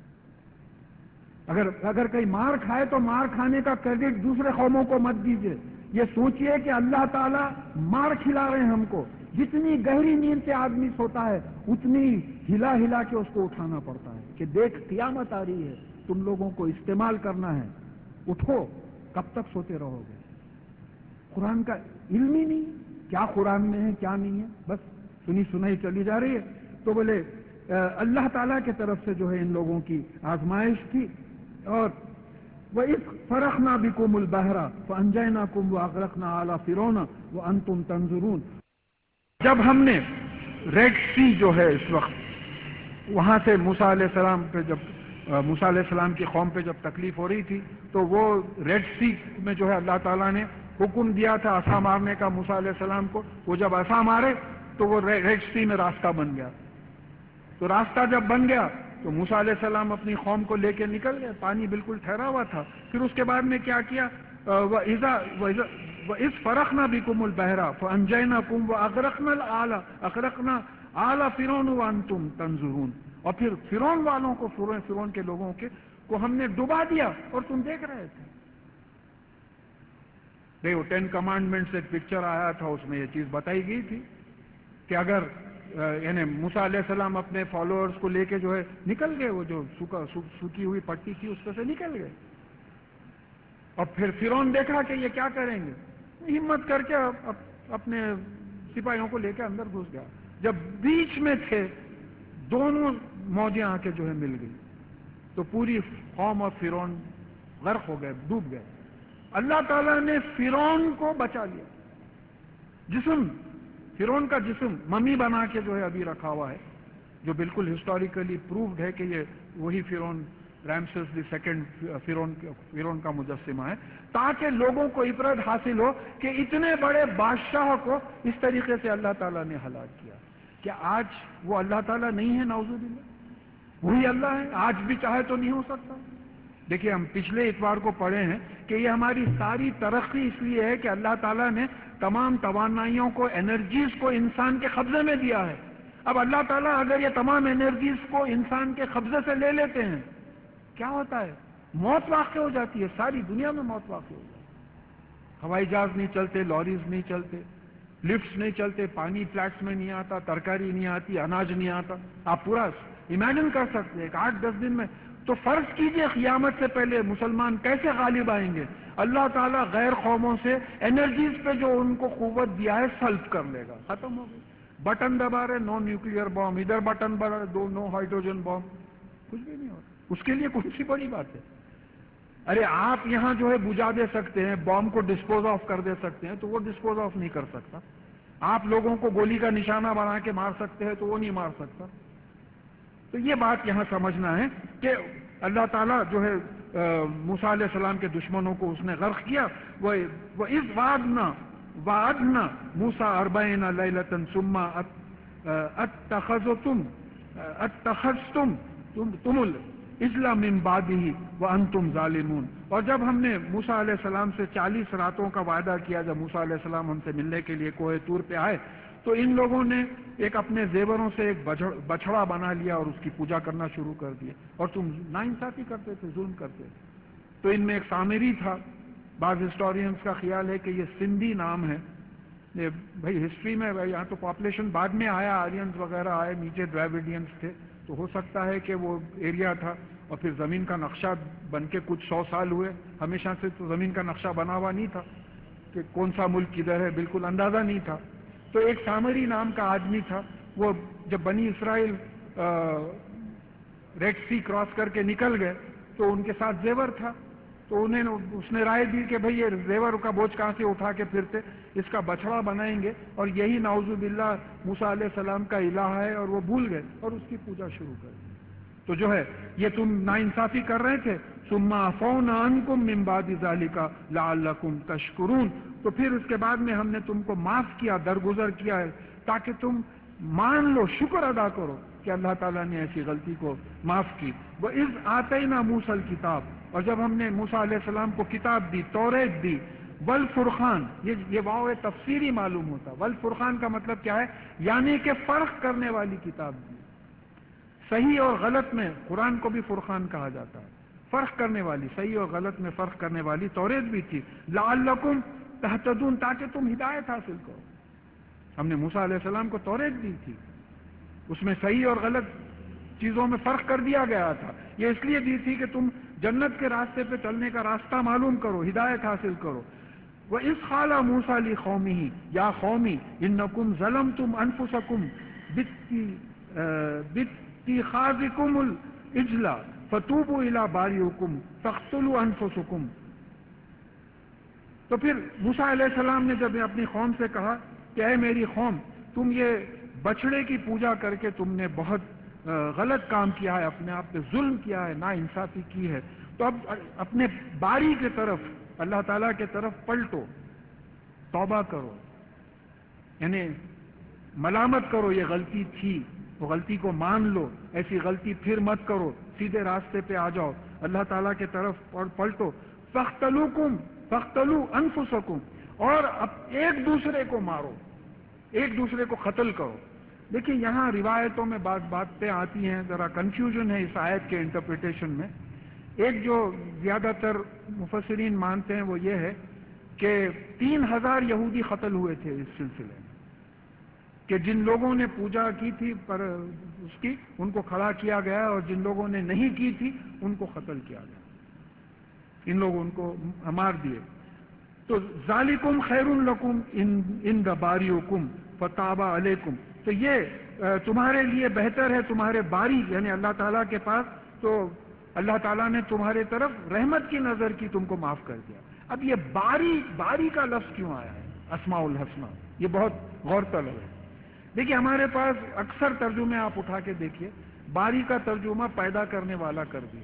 اگر اگر کہیں مار کھائے تو مار کھانے کا کریڈٹ دوسرے قوموں کو مت دیجیے، یہ سوچئے کہ اللہ تعالیٰ مار کھلا رہے ہیں ہم کو۔ جتنی گہری نیند سے آدمی سوتا ہے اتنی ہلا ہلا کے اس کو اٹھانا پڑتا ہے کہ دیکھ قیامت آ رہی ہے، تم لوگوں کو استعمال کرنا ہے، اٹھو، کب تک سوتے رہو گے؟ قرآن کا علم ہی نہیں، کیا قرآن میں ہے کیا نہیں ہے، بس سنی سنائی چلی جا رہی ہے۔ تو بولے اللہ تعالیٰ کی طرف سے جو ہے ان لوگوں کی آزمائش تھی۔ اور وَإِذْ فَرَقْنَا بِكُمُ الْبَحْرَ فَأَنْجَيْنَاكُمْ وَأَغْرَقْنَا آلَ فِرْعَوْنَ وَأَنْتُمْ تَنْظُرُونَ۔ جب ہم نے ریڈ سی جو ہے اس وقت وہاں سے موسیٰ علیہ السلام پہ، جب موسیٰ علیہ السلام کی قوم پہ جب تکلیف ہو رہی تھی تو وہ ریڈ سی میں جو ہے اللہ تعالیٰ نے حکم دیا تھا عصا مارنے کا موسیٰ علیہ السلام کو، وہ جب عصا مارے تو وہ ریڈ سی میں راستہ بن گیا۔ تو راستہ جب بن گیا تو موسیٰ علیہ السلام اپنی قوم کو لے کے نکل گئے، پانی بالکل ٹھہرا ہوا تھا۔ پھر اس کے بعد میں کیا کیا؟ وَإِذْ فَرَقْنَا بِكُمُ الْبَحْرَ فَأَنْجَيْنَاكُمْ وَأَغْرَقْنَا الْآلَ أَغْرَقْنَا آلَ فِرْعَوْنَ وَأَنْتُمْ تَنْظُرُونَ۔ اور پھر فرعون والوں کو، فرعون کے لوگوں کے کو ہم نے ڈبا دیا اور تم دیکھ رہے تھے۔ دیکھو ٹین کمانڈمنٹس ایک پکچر آیا تھا، اس میں یہ چیز بتائی گئی تھی کہ اگر یعنی موسیٰ علیہ السلام اپنے فالوورز کو لے کے جو ہے نکل گئے، وہ جو سوکھی ہوئی پٹی تھی اس پہ سے نکل گئے، اور پھر فرعون دیکھا کہ یہ کیا کریں گے، ہمت کر کے اپنے سپاہیوں کو لے کے اندر گھس گیا۔ جب بیچ میں تھے دونوں موجیں آ کے جو ہے مل گئی تو پوری قوم اور فرعون غرق ہو گئے، ڈوب گئے۔ اللہ تعالیٰ نے فرعون کو بچا لیا، جسم فرعون کا جسم ممی بنا کے جو ہے ابھی رکھا ہوا ہے، جو بالکل ہسٹوریکلی پرووڈ ہے کہ یہ وہی فرعون رامسیس دی سیکنڈ فرعون فرعون کا مجسمہ ہے، تاکہ لوگوں کو عبرت حاصل ہو کہ اتنے بڑے بادشاہ کو اس طریقے سے اللہ تعالیٰ نے ہلاک کیا۔ کیا آج وہ اللہ تعالیٰ نہیں ہے؟ نعوذ باللہ، وہی اللہ ہے، آج بھی چاہے تو نہیں ہو سکتا۔ دیکھیے ہم پچھلے اتوار کو پڑھے ہیں کہ یہ ہماری ساری ترقی اس لیے ہے کہ اللہ تعالیٰ نے تمام توانائیوں کو، انرجیز کو انسان کے قبضے میں دیا ہے۔ اب اللہ تعالیٰ اگر یہ تمام انرجیز کو انسان کے قبضے سے لے لیتے ہیں، کیا ہوتا ہے؟ موت واقع ہو جاتی ہے، ساری دنیا میں موت واقع ہو جاتی ہے۔ ہوائی جہاز نہیں چلتے، لوریز نہیں چلتے، لفٹس نہیں چلتے، پانی فلیٹس میں نہیں آتا، ترکاری نہیں آتی، اناج نہیں آتا۔ آپ پورا امیجن کر سکتے ہیں کہ آٹھ دس دن میں، تو فرض کیجئے قیامت سے پہلے مسلمان کیسے غالب آئیں گے؟ اللہ تعالیٰ غیر قوموں سے انرجیز پہ جو ان کو قوت دیا ہے سلب کر لے گا، ختم ہو گئی۔ بٹن دبا رہے، نو نیوکلیئر بام، ادھر بٹن دبا رہے، دو نو ہائیڈروجن بام، کچھ بھی نہیں ہوتا۔ اس کے لیے کون سی بڑی بات ہے؟ ارے آپ یہاں جو ہے بجھا دے سکتے ہیں، بام کو ڈسپوز آف کر دے سکتے ہیں، تو وہ ڈسپوز آف نہیں کر سکتا۔ آپ لوگوں کو گولی کا نشانہ بنا کے مار سکتے ہیں، تو وہ نہیں مار سکتا۔ تو یہ بات یہاں سمجھنا ہے کہ اللہ تعالیٰ جو ہے موسیٰ علیہ السلام کے دشمنوں کو اس نے غرق کیا۔ وَإِذْ وَعَدْنَا وَعَدْنَا مُوسَىٰ أَرْبَعِينَ لَيْلَةً ثُمَّ اتَّخَذْتُمْ اتَّخَذْتُمْ تم اجلا من بعدہ وانتم ظالمون. اور جب ہم نے موسیٰ علیہ السلام سے چالیس راتوں کا وعدہ کیا، جب موسیٰ علیہ السلام ہم سے ملنے کے لیے کوہ طور پہ آئے تو ان لوگوں نے ایک اپنے زیوروں سے ایک بچڑا بنا لیا اور اس کی پوجا کرنا شروع کر دیا، اور تم ناانصافی کرتے تھے، ظلم کرتے تھے. تو ان میں ایک سامری تھا، بعض ہسٹورینز کا خیال ہے کہ یہ سندھی نام ہے. یہ بھائی ہسٹری میں یہاں تو پاپولیشن بعد میں آیا، آرینز وغیرہ آئے، نیچے ڈراویڈینز تھے، تو ہو سکتا ہے کہ وہ ایریا تھا. اور پھر زمین کا نقشہ بن کے کچھ سو سال ہوئے، ہمیشہ سے تو زمین کا نقشہ بنا ہوا نہیں تھا کہ کون سا ملک کدھر ہے، بالکل اندازہ نہیں تھا. تو ایک سامری نام کا آدمی تھا، وہ جب بنی اسرائیل ریڈ سی کراس کر کے نکل گئے تو ان کے ساتھ زیور تھا. تو انہیں اس نے رائے دی کہ بھئی یہ زیور کا بوجھ کہاں سے اٹھا کے پھرتے، اس کا بچڑا بنائیں گے، اور یہی نعوذ باللہ موسیٰ علیہ السلام کا الہ ہے، اور وہ بھول گئے اور اس کی پوجا شروع کر دی. تو جو ہے یہ تم ناانصافی کر رہے تھے. ثم عفونا عنکم من بعد ذلک لعلکم تشکرون. تو پھر اس کے بعد میں ہم نے تم کو معاف کیا، درگزر کیا ہے، تاکہ تم مان لو، شکر ادا کرو کہ اللہ تعالیٰ نے ایسی غلطی کو معاف کی. وَإِذْ آتَيْنَا مُوسَى الْكِتَابَ. اور جب ہم نے موسیٰ علیہ السلام کو کتاب دی، توریت دی، والفرقان، یہ یہ واو تفسیری معلوم ہوتا. والفرقان کا مطلب کیا ہے؟ یعنی کہ فرق کرنے والی کتاب دی. صحیح اور غلط میں قرآن کو بھی فرقان کہا جاتا ہے، فرق کرنے والی، صحیح اور غلط میں فرق کرنے والی توریت بھی تھی. لعلکم تہتدون، تاکہ تم ہدایت حاصل کرو. ہم نے موسیٰ علیہ السلام کو توریت دی تھی، اس میں صحیح اور غلط چیزوں میں فرق کر دیا گیا تھا. یہ اس لیے دی تھی کہ تم جنت کے راستے پہ چلنے کا راستہ معلوم کرو، ہدایت حاصل کرو. وَإِذْ قَالَ مُوسَىٰ لِقَوْمِهِ يَا قَوْمِ إِنَّكُمْ ظَلَمْتُمْ أَنفُسَكُمْ بِاتِّخَاذِكُمُ الْعِجْلَ فَتُوبُوا إِلَىٰ بَارِئِكُمْ فَاقْتُلُوا أَنفُسَكُمْ. تو پھر موسیٰ علیہ السلام نے جب اپنی قوم سے کہا کہ اے میری قوم، تم یہ بچڑے کی پوجا کر کے تم نے بہت غلط کام کیا ہے، اپنے آپ پہ ظلم کیا ہے، ناانصافی کی ہے، تو اب اپنے باری کی طرف، اللہ تعالیٰ کی طرف پلٹو، توبہ کرو، یعنی ملامت کرو یہ غلطی تھی، وہ غلطی کو مان لو، ایسی غلطی پھر مت کرو، سیدھے راستے پہ آ جاؤ، اللہ تعالیٰ کی طرف اور پلٹو. فَاقْتَلُوكُمْ فَاقْتَلُوا أَنفُسَكُمْ. اور اب ایک دوسرے کو مارو، ایک دوسرے کو قتل کرو. دیکھیں یہاں روایتوں میں بعض باتیں آتی ہیں، ذرا کنفیوژن ہے اس آیت کے انٹرپریٹیشن میں. ایک جو زیادہ تر مفسرین مانتے ہیں وہ یہ ہے کہ تین ہزار یہودی قتل ہوئے تھے اس سلسلے میں، کہ جن لوگوں نے پوجا کی تھی پر اس کی ان کو کھڑا کیا گیا، اور جن لوگوں نے نہیں کی تھی ان کو قتل کیا گیا، ان لوگوں ان کو مار دیے. تو ذالکم خیر لکم عند باریکم فتاب علیکم. تو یہ تمہارے لیے بہتر ہے تمہارے باری یعنی اللہ تعالیٰ کے پاس، تو اللہ تعالیٰ نے تمہارے طرف رحمت کی نظر کی، تم کو معاف کر دیا. اب یہ باری باری کا لفظ کیوں آیا ہے اسماء الحسنہ؟ یہ بہت غور طلب ہے. دیکھیے ہمارے پاس اکثر ترجمے آپ اٹھا کے دیکھیے، باری کا ترجمہ پیدا کرنے والا کر دیا،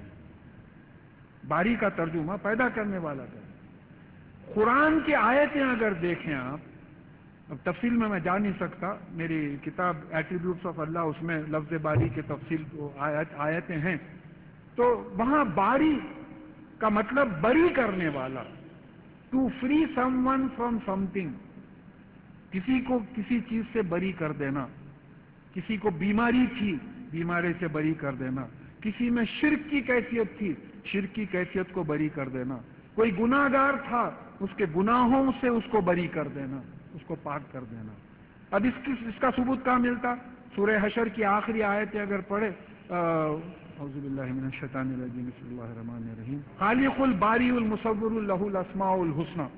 باری کا ترجمہ پیدا کرنے والا کر دیا. قرآن کی آیتیں اگر دیکھیں آپ، اب تفصیل میں میں جا نہیں سکتا، میری کتاب ایٹریبیوٹس آف اللہ اس میں لفظ باری کے تفصیل آیت آیتیں ہیں، تو وہاں باری کا مطلب بری کرنے والا، to free someone from something, کسی کو کسی چیز سے بری کر دینا، کسی کو بیماری تھی بیماری سے بری کر دینا، کسی میں شرک کی کیفیت تھی شرک کی کیفیت کو بری کر دینا، کوئی گناہ گار تھا اس کے گناہوں سے اس کو بری کر دینا، اس کو پاک کر دینا. اب اس کی اس کا ثبوت کہاں ملتا؟ سورہ حشر کی آخری آیتیں اگر پڑھے، اعوذ باللہ من الشیطان الرجیم، بسم اللہ الرحمن الرحیم، خالق الباری المصور لہ الاسماء الحسنی.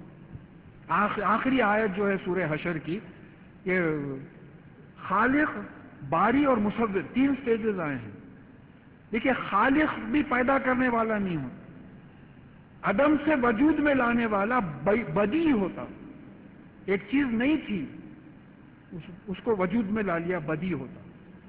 آخری آیت جو ہے سورہ حشر کی، کہ خالق، باری اور مصور تین سٹیجز آئے ہیں. دیکھیے خالق بھی پیدا کرنے والا نہیں ہو، عدم سے وجود میں لانے والا بدیع ہوتا، ایک چیز نہیں تھی اس کو وجود میں لا لیا، بدیع ہوتا.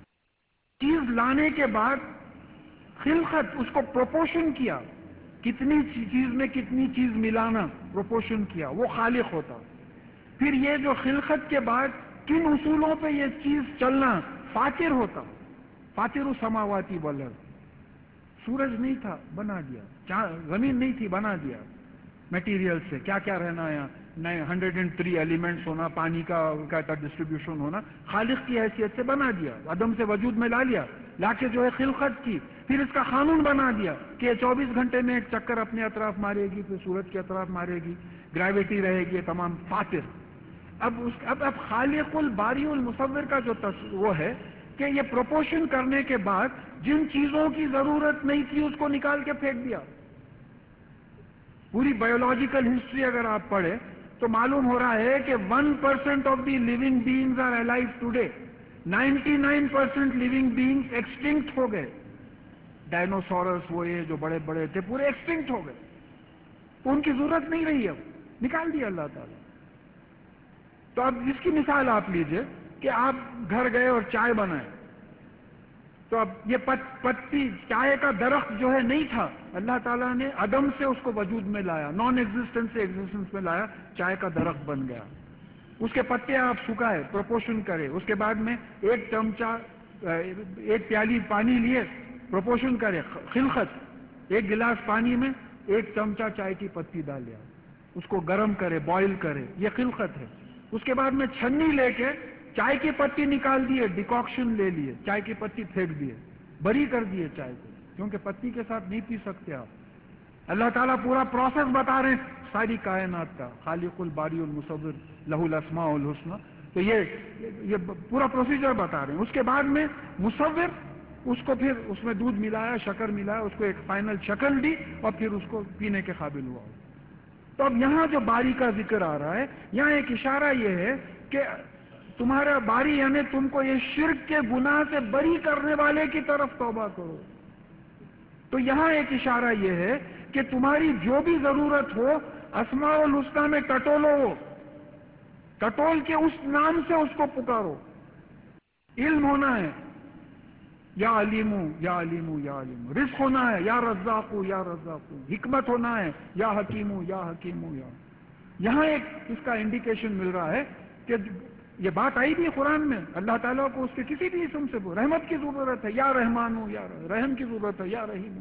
چیز لانے کے بعد خلقت، اس کو پروپورشن کیا، کتنی چیز میں کتنی چیز ملانا، پروپورشن کیا، وہ خالق ہوتا. پھر یہ جو خلقت کے بعد کن اصولوں پہ یہ چیز چلنا، فاطر ہوتا، فاطر السماوات والارض، سورج نہیں تھا بنا دیا، زمین نہیں تھی بنا دیا میٹیریل سے، کیا کیا رہنا ہے نئے ہنڈریڈ اینڈ تھری ایلیمنٹس ہونا، پانی کا کیا ڈسٹریبیوشن ہونا، خالق کی حیثیت سے بنا دیا، عدم سے وجود میں لا لیا، لا کے جو ہے خلقت کی، پھر اس کا قانون بنا دیا کہ یہ چوبیس گھنٹے میں ایک چکر اپنے اطراف مارے گی، پھر سورج کے اطراف مارے گی، گریویٹی رہے گی، تمام فاتر۔ اب اس اب اب خالق الباری المصور کا جو وہ ہے کہ یہ پروپورشن کرنے کے بعد جن چیزوں کی ضرورت نہیں تھی اس کو نکال کے پھینک دیا۔ پوری بایولوجیکل ہسٹری اگر آپ پڑھیں تو معلوم ہو رہا ہے کہ one percent of the living beings are alive today, ninety nine percent living beings extinct ہو گئے، ڈائنوسورس وہ یہ جو بڑے بڑے تھے پورے ایکسٹنکٹ ہو گئے، ان کی ضرورت نہیں رہی، اب نکال دیا اللہ تعالیٰ۔ تو اب اس کی مثال آپ لیجئے کہ آپ گھر گئے اور چائے بنائے، تو اب یہ پت پتی چائے کا درخت جو ہے نہیں تھا، اللہ تعالیٰ نے عدم سے اس کو وجود میں لایا، نان ایگزسٹنس سے ایگزسٹنس میں لایا، چائے کا درخت بن گیا۔ اس کے پتے آپ سکھائے، پروپورشن کرے، اس کے بعد میں ایک چمچہ ایک پیالی پانی لیے، پروپورشن کرے، خلقت، ایک گلاس پانی میں ایک چمچہ چائے کی پتی ڈالیا، اس کو گرم کرے، بوائل کرے، یہ خلقت ہے۔ اس کے بعد میں چھنی لے کے چائے کی پتی نکال دیے، ڈیکاکشن لے لیے، چائے کی پتی پھینک دیے، بری کر دیے چائے کو، کیونکہ پتی کے ساتھ نہیں پی سکتے آپ۔ اللہ تعالیٰ پورا پروسیس بتا رہے ہیں ساری کائنات کا، خالق الباری المصور لہ الاسماء الحسنی، تو یہ یہ پورا پروسیجر بتا رہے ہیں۔ اس کے بعد میں مصور، اس کو پھر اس میں دودھ ملایا، شکر ملایا، اس کو ایک فائنل شکل دی اور پھر اس کو پینے کے قابل ہوا۔ تو اب یہاں جو باری کا ذکر آ رہا ہے، یہاں ایک اشارہ یہ ہے کہ تمہارا باری یعنی تم کو یہ شرک کے گناہ سے بری کرنے والے کی طرف توبہ کرو۔ تو یہاں ایک اشارہ یہ ہے کہ تمہاری جو بھی ضرورت ہو اسماء الحسنی میں ٹٹولو، ٹٹول کے اس نام سے اس کو پکارو۔ علم ہونا ہے یا علیمو یا علیمو یا علیمو، رزق ہونا ہے یا رزاقو یا رزاقو، حکمت ہونا ہے یا حکیمو یا حکیمو یا۔ یہاں ایک اس کا انڈیکیشن مل رہا ہے کہ یہ بات آئی بھی قرآن میں، اللہ تعالیٰ کو اس کے کسی بھی اسم سے رحمت کی ضرورت ہے، یا رحمانو یا رحم کی ضرورت ہے، یا رحیم۔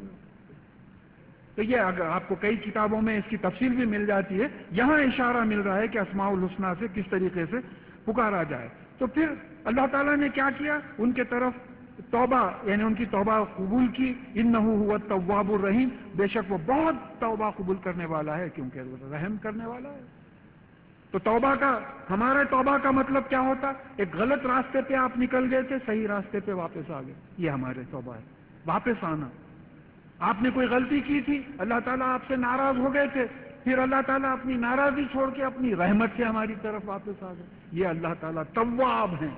تو یہ اگر آپ کو کئی کتابوں میں اس کی تفصیل بھی مل جاتی ہے، یہاں اشارہ مل رہا ہے کہ اسماء الحسنی سے کس طریقے سے پکارا جائے۔ تو پھر اللہ تعالیٰ نے کیا کیا، ان کے طرف توبہ یعنی ان کی توبہ قبول کی، انہ هو التواب الرحیم، بے شک وہ بہت توبہ قبول کرنے والا ہے کیونکہ وہ رحم کرنے والا ہے۔ تو توبہ کا ہمارے توبہ کا مطلب کیا ہوتا، ایک غلط راستے پہ آپ نکل گئے تھے، صحیح راستے پہ واپس آ گئے، یہ ہمارے توبہ ہے، واپس آنا۔ آپ نے کوئی غلطی کی تھی، اللہ تعالیٰ آپ سے ناراض ہو گئے تھے، پھر اللہ تعالیٰ اپنی ناراضی چھوڑ کے اپنی رحمت سے ہماری طرف واپس آ گئے، یہ اللہ تعالیٰ تواب ہیں،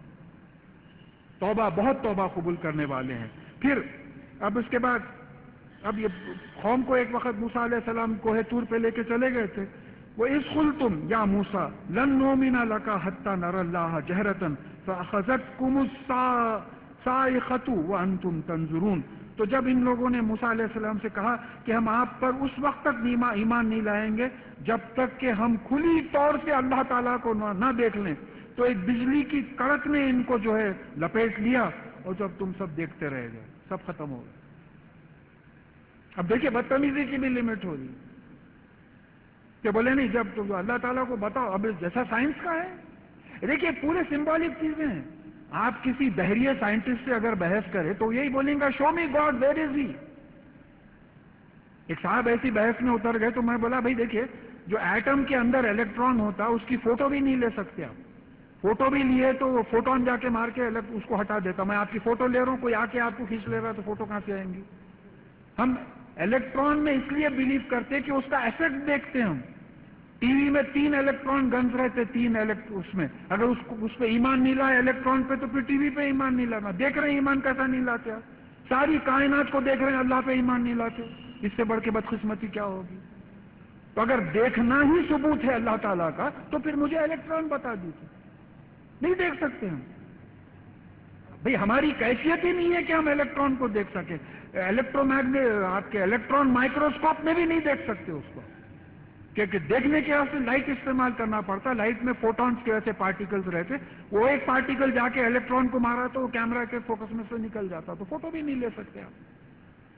توبہ بہت توبہ قبول کرنے والے ہیں۔ پھر اب اس کے بعد اب یہ قوم کو ایک وقت موسیٰ علیہ السلام کوہ طور پہ لے کے چلے گئے تھے، وَإِذْ قُلْتُمْ يَا مُوسَىٰ لَن نُّؤْمِنَ لَكَ حَتَّىٰ نَرَى اللَّهَ جَهْرَةً فَأَخَذَتْكُمُ الصَّاعِقَةُ وَأَنتُمْ تَنظُرُونَ۔ تو جب ان لوگوں نے موسیٰ علیہ السلام سے کہا کہ ہم آپ پر اس وقت تک ایمان نہیں لائیں گے جب تک کہ ہم کھلی طور سے اللہ تعالیٰ کو نہ دیکھ لیں، تو ایک بجلی کی کڑک نے ان کو جو ہے لپیٹ لیا، اور جب تم سب دیکھتے رہ گئے، سب ختم ہو گئے۔ اب دیکھیے بدتمیزی کی بھی لمٹ ہو رہی کہ بولے نہیں، جب تو اللہ تعالیٰ کو بتاؤ، اب جیسا سائنس کا ہے۔ دیکھیے پورے سمبولک چیزیں ہیں، آپ کسی بحریہ سائنٹسٹ سے اگر بحث کرے تو یہی بولیں گا شو می گاڈ ویئر از ہی۔ ایک صاحب ایسی بحث میں اتر گئے تو میں بولا بھائی دیکھیے، جو ایٹم کے اندر الیکٹران ہوتا اس کی فوٹو بھی نہیں لے سکتے آپ، فوٹو بھی لیے تو وہ فوٹون جا کے مار کے اس کو ہٹا دیتا، میں آپ کی فوٹو لے رہا ہوں، کوئی آ کے آپ کو کھینچ لے رہا تو فوٹو کہاں سے آئیں گی؟ ہم الیکٹران میں اس لیے بلیو کرتے کہ اس کا ایفیکٹ دیکھتے ہیں ہم، ٹی وی میں تین الیکٹران گنز رہتے، تین اس میں اگر اس کو اس پہ ایمان نہیں لائے الیکٹران پہ تو پھر ٹی وی پہ ایمان نہیں لانا، دیکھ رہے ہیں ایمان کیسا نہیں لاتے آپ، ساری کائنات کو دیکھ رہے ہیں اللہ پہ ایمان نہیں لاتے، اس سے بڑھ کے بدقسمتی کیا ہوگی؟ تو اگر دیکھنا ہی ثبوت ہے اللہ تعالیٰ کا تو پھر مجھے الیکٹران بتا دیجیے، نہیں دیکھ سکتے ہم بھئی، ہماری کیفیت ہی نہیں ہے کہ ہم الیکٹران کو دیکھ سکیں، الیکٹرو میگنیٹ آپ کے الیکٹران مائکروسکوپ میں بھی نہیں دیکھ سکتے اس کو، کیونکہ دیکھنے کے واسطے لائٹ استعمال کرنا پڑتا، لائٹ میں فوٹونز کے ویسے پارٹیکلز رہتے، وہ ایک پارٹیکل جا کے الیکٹران کو مارا تو وہ کیمرہ کے فوکس میں سے نکل جاتا، تو فوٹو بھی نہیں لے سکتے آپ۔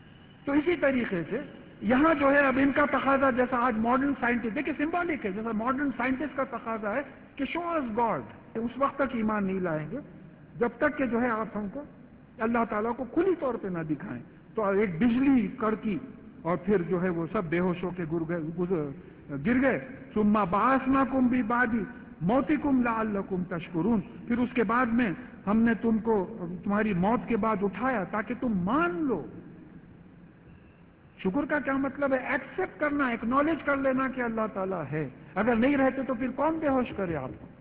تو اسی طریقے سے یہاں جو ہے اب ان کا تقاضا جیسا آج ماڈرن سائنٹسٹ، دیکھیں سمبولک ہے، جیسا ماڈرن سائنٹسٹ کا تقاضا ہے کہ شو اس گاڈ، اس وقت تک ایمان نہیں لائیں گے جب تک کہ جو ہے آپ ہم کو اللہ تعالیٰ کو کھلی طور پہ نہ دکھائیں. تو ایک بجلی کڑکی اور پھر جو ہے وہ سب بے ہوش ہو کے گر گئے. ثم بعثناکم من بعد موتکم لعلکم تشکرون، پھر اس کے بعد میں ہم نے تم کو تمہاری موت کے بعد اٹھایا تاکہ تم مان لو. شکر کا کیا مطلب ہے؟ ایکسپٹ کرنا، ایکنالج کر لینا کہ اللہ تعالیٰ ہے. اگر نہیں رہتے تو پھر کون بے ہوش کرے آپ کو؟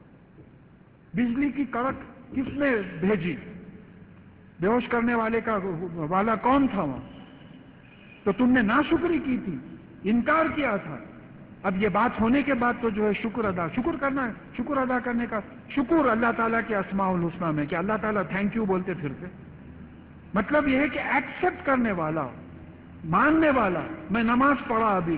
بجلی کی کڑک کس نے بھیجی؟ بے ہوش کرنے والے کا والا کون تھا وہاں؟ تو تم نے ناشکری کی تھی، انکار کیا تھا. اب یہ بات ہونے کے بعد تو جو ہے شکر ادا شکر کرنا ہے. شکر ادا کرنے کا شکر اللہ تعالیٰ کے اسماء الحسنی میں کہ اللہ تعالیٰ تھینک یو بولتے پھرتے. مطلب یہ ہے کہ ایکسپٹ کرنے والا، ماننے والا. میں نماز پڑھا ابھی،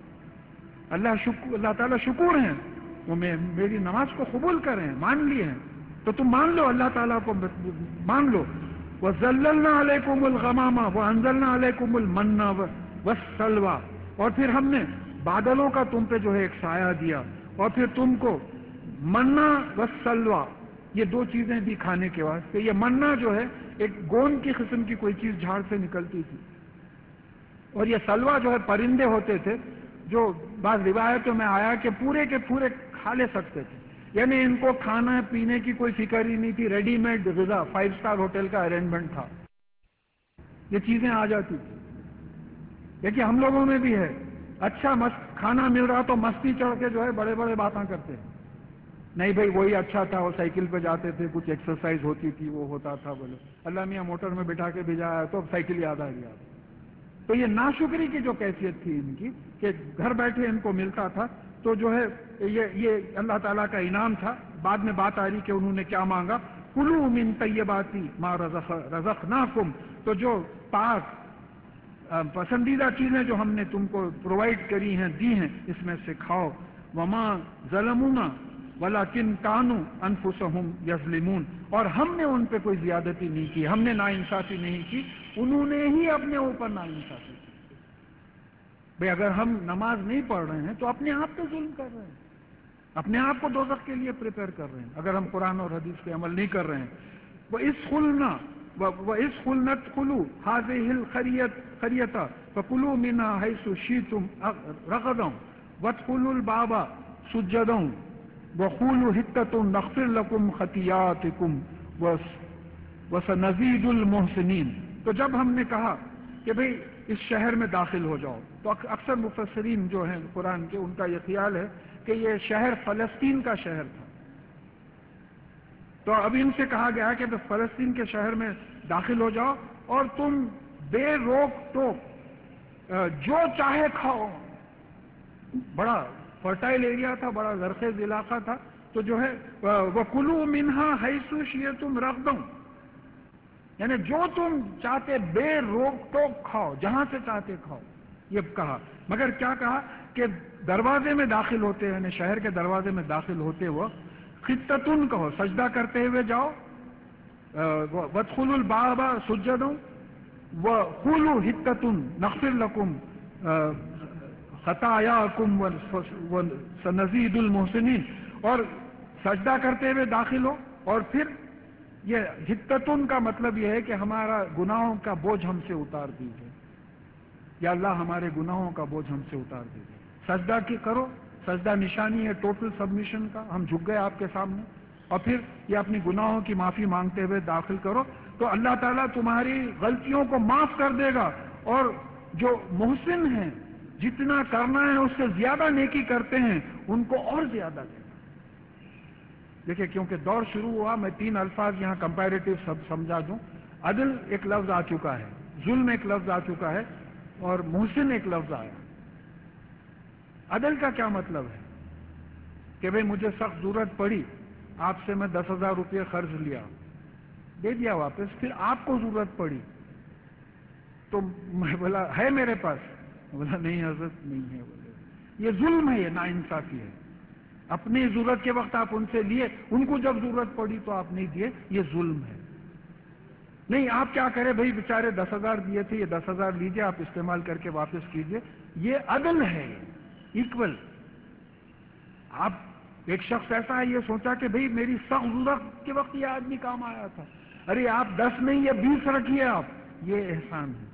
اللہ شکر اللہ تعالیٰ شکور ہیں وہ میں میری نماز کو قبول کریں، مان لیے ہیں. تو تم مان لو، اللہ تعالیٰ کو مان لو. وَظَلَّلْنَا عَلَيْكُمُ الْغَمَامَ وَأَنزَلْنَا عَلَيْكُمُ الْمَنَّ وَالسَّلْوَىٰ، اور پھر ہم نے بادلوں کا تم پہ جو ہے ایک سایہ دیا، اور پھر تم کو منا والسلویٰ، یہ دو چیزیں دی کھانے کے واسطے. یہ منا جو ہے ایک گوند کی قسم کی کوئی چیز جھاڑ سے نکلتی تھی، اور یہ سلوا جو ہے پرندے ہوتے تھے جو بعض روایتوں میں آیا کہ پورے کے پورے کھا لے سکتے تھے. یعنی ان کو کھانا پینے کی کوئی فکر ہی نہیں تھی، ریڈی میڈ غذا، فائیو سٹار ہوٹل کا ارینجمنٹ تھا، یہ چیزیں آ جاتی تھی. دیکھیے ہم لوگوں میں بھی ہے، اچھا مست کھانا مل رہا تو مستی چڑھ کے جو ہے بڑے بڑے باتیں کرتے ہیں. نہیں بھائی وہی اچھا تھا، وہ سائیکل پہ جاتے تھے، کچھ ایکسرسائز ہوتی تھی، وہ ہوتا تھا. بولے اللہ میاں موٹر میں بٹھا کے بھیجایا تو اب سائیکل یاد آ گیا. تو یہ ناشکری کی جو کیفیت تھی ان کی کہ گھر بیٹھے ان کو ملتا تھا، تو جو ہے یہ یہ اللہ تعالیٰ کا انعام تھا. بعد میں بات آ رہی کہ انہوں نے کیا مانگا، کلوا من طیبات ما رزق رزقناکم، تو جو پاک پسندیدہ چیزیں جو ہم نے تم کو پرووائڈ کری ہیں، دی ہیں، اس میں سے کھاؤ. وما ظلمونا ولکن کانوا انفسهم یظلمون، اور ہم نے ان پہ کوئی زیادتی نہیں کی، ہم نے ناانصافی نہیں کی، انہوں نے ہی اپنے اوپر ناانصافی کی. بھئی اگر ہم نماز نہیں پڑھ رہے ہیں تو اپنے آپ پہ ظلم کر رہے ہیں، اپنے آپ کو دوزخ کے لیے پریپئر کر رہے ہیں اگر ہم قرآن اور حدیث پہ عمل نہیں کر رہے ہیں. وَإِذْ قُلْنَا وَإِذْ قُلْنَا ادْخُلُوا هَٰذِهِ الْقَرْيَةَ فَكُلُوا مِنْهَا حَيْثُ شِئْتُمْ رَغَدًا وَادْخُلُوا الْبَابَ سُجَّدًا وَقُولُوا حِطَّةٌ نَغْفِرْ لَكُمْ خَطِيئَاتِكُمْ وَسَنَزِيدُ الْمُحْسِنِينَ. تو جب ہم نے کہا کہ بھئی اس شہر میں داخل ہو جاؤ، تو اکثر مفسرین جو ہیں قرآن کے ان کا یہ خیال ہے کہ یہ شہر فلسطین کا شہر تھا. تو اب ان سے کہا گیا کہ فلسطین کے شہر میں داخل ہو جاؤ اور تم بے روک ٹوک جو چاہے کھاؤ. بڑا فرٹائل ایریا تھا، بڑا زرخیز علاقہ تھا. تو جو ہے وَكُلُوا مِنْهَا حَيْثُ شِئْتُمْ رَغْدًا، یعنی جو تم چاہتے بے روک ٹوک کھاؤ، جہاں سے چاہتے کھاؤ، یہ کہا. مگر کیا کہا کہ دروازے میں داخل ہوتے ہیں، یعنی شہر کے دروازے میں داخل ہوتے ہوئے خطتن کہو، سجدہ کرتے ہوئے جاؤ. وَادْخُلُوا الْبَابَ سُجَّدًا وَقُولُوا حِطَّةٌ نَغْفِرْ لَكُمْ خَطَايَاكُمْ وَسَنَزِيدُ الْمُحْسِنِينَ، اور سجدہ کرتے ہوئے داخل ہو. اور پھر یہ حِطَّةٌ کا مطلب یہ ہے کہ ہمارا گناہوں کا بوجھ ہم سے اتار دیجیے، یا اللہ ہمارے گناہوں کا بوجھ ہم سے اتار دیجیے. سجدہ کی کرو، سجدہ نشانی ہے ٹوٹل سبمیشن کا، ہم جھک گئے آپ کے سامنے. اور پھر یہ اپنی گناہوں کی معافی مانگتے ہوئے داخل کرو، تو اللہ تعالیٰ تمہاری غلطیوں کو معاف کر دے گا. اور جو محسن ہیں، جتنا کرنا ہے اس سے زیادہ نیکی کرتے ہیں، ان کو اور زیادہ دے گا. دیکھیں کیونکہ دور شروع ہوا، میں تین الفاظ یہاں کمپیریٹیو سب سمجھا دوں. عدل ایک لفظ آ چکا ہے، ظلم ایک لفظ آ چکا ہے، اور محسن ایک لفظ آیا. عدل کا کیا مطلب ہے کہ بھئی مجھے سخت ضرورت پڑی، آپ سے میں دس ہزار روپئے قرض لیا، دے دیا واپس. پھر آپ کو ضرورت پڑی تو میں بولا ہے میرے پاس، بولا نہیں حضرت نہیں ہے. بولے یہ ظلم ہے، یہ ناانصافی ہے. اپنی ضرورت کے وقت آپ ان سے لیے، ان کو جب ضرورت پڑی تو آپ نہیں دیے، یہ ظلم ہے. نہیں آپ کیا کریں بھائی بیچارے دس ہزار دیے تھے، یہ دس ہزار لیجیے آپ استعمال کر کے واپس کیجیے، یہ عدل ہے، ایکول۔ آپ ایک شخص ایسا ہے یہ سوچا کہ بھئی میری سخت ضرورت کے وقت یہ آدمی کام آیا تھا، ارے آپ دس نہیں یا بیس رکھیے آپ، یہ احسان ہے۔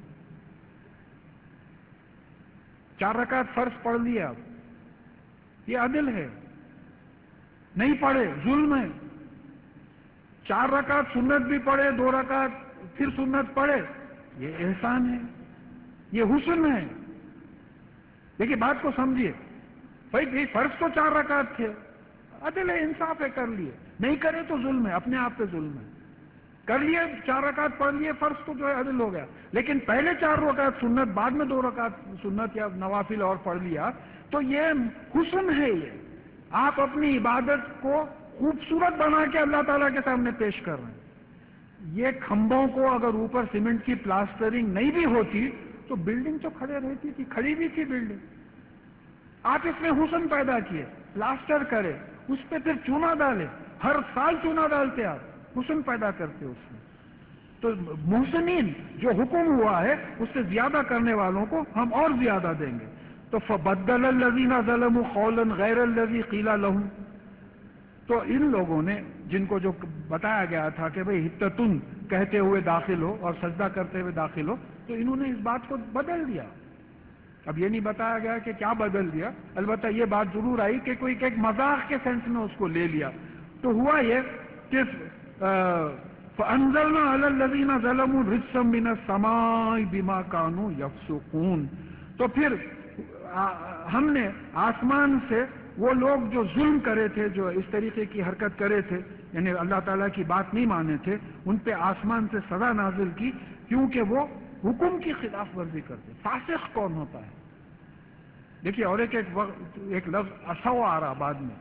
چار رکعت فرض پڑھ لیے آپ، یہ عدل ہے۔ نہیں پڑھے ظلم ہے۔ چار رکعت سنت بھی پڑھے، دو رکعت پھر سنت پڑھے، یہ احسان ہے، یہ حسن ہے۔ دیکھیے بات کو سمجھیے، بھائی فرض تو چار رکعت تھے، عدل ہے، انصاف ہے، کر لیے، نہیں کرے تو ظلم ہے، اپنے آپ پہ ظلم ہے۔ کر لیے چار رکعت پڑھ لیے، فرض تو جو ہے عدل ہو گیا، لیکن پہلے چار رکعت سنت، بعد میں دو رکعت سنت یا نوافل اور پڑھ لیا، تو یہ حسن ہے۔ یہ آپ اپنی عبادت کو خوبصورت بنا کے اللہ تعالیٰ کے سامنے پیش کر رہے ہیں۔ یہ کھمبوں کو اگر اوپر سیمنٹ کی پلاسٹرنگ نہیں بھی ہوتی تو بلڈنگ تو کھڑے رہتی تھی، کھڑی بھی تھی بلڈنگ۔ آپ اس میں حسن پیدا کیے، پلاسٹر کرے، اس پہ پھر چونا ڈالے، ہر سال چونا ڈالتے، آپ حسن پیدا کرتے اس میں۔ تو محسنین جو حکم ہوا ہے اس سے زیادہ کرنے والوں کو ہم اور زیادہ دیں گے۔ تو فبدل الذین ظلموا قولا غیر الذی قیل لهم، تو ان لوگوں نے جن کو جو بتایا گیا تھا کہ بھئی حتتن کہتے ہوئے داخل ہو اور سجدہ کرتے ہوئے داخل ہو، تو انہوں نے اس بات کو بدل دیا۔ اب یہ نہیں بتایا گیا کہ کیا بدل دیا، البتہ یہ بات ضرور آئی کہ کوئی ایک مذاق کے سینس میں اس کو لے لیا۔ تو ہوا یہ کہ فَأَنزَلْنَا عَلَى الَّذِينَ ظَلَمُوا رِجْسًا مِّنَ السَّمَاءِ بِمَا كَانُوا يَفْسُقُونَ، تو پھر ہم نے آسمان سے وہ لوگ جو ظلم کرے تھے، جو اس طریقے کی حرکت کرے تھے، یعنی اللہ تعالیٰ کی بات نہیں مانے تھے، ان پہ آسمان سے سزا نازل کی، کیونکہ وہ حکم کی خلاف ورزی کرتے۔ فاسق کون ہوتا ہے؟ دیکھیے اور ایک ایک, ایک لفظ اسو آ رہا بعد میں۔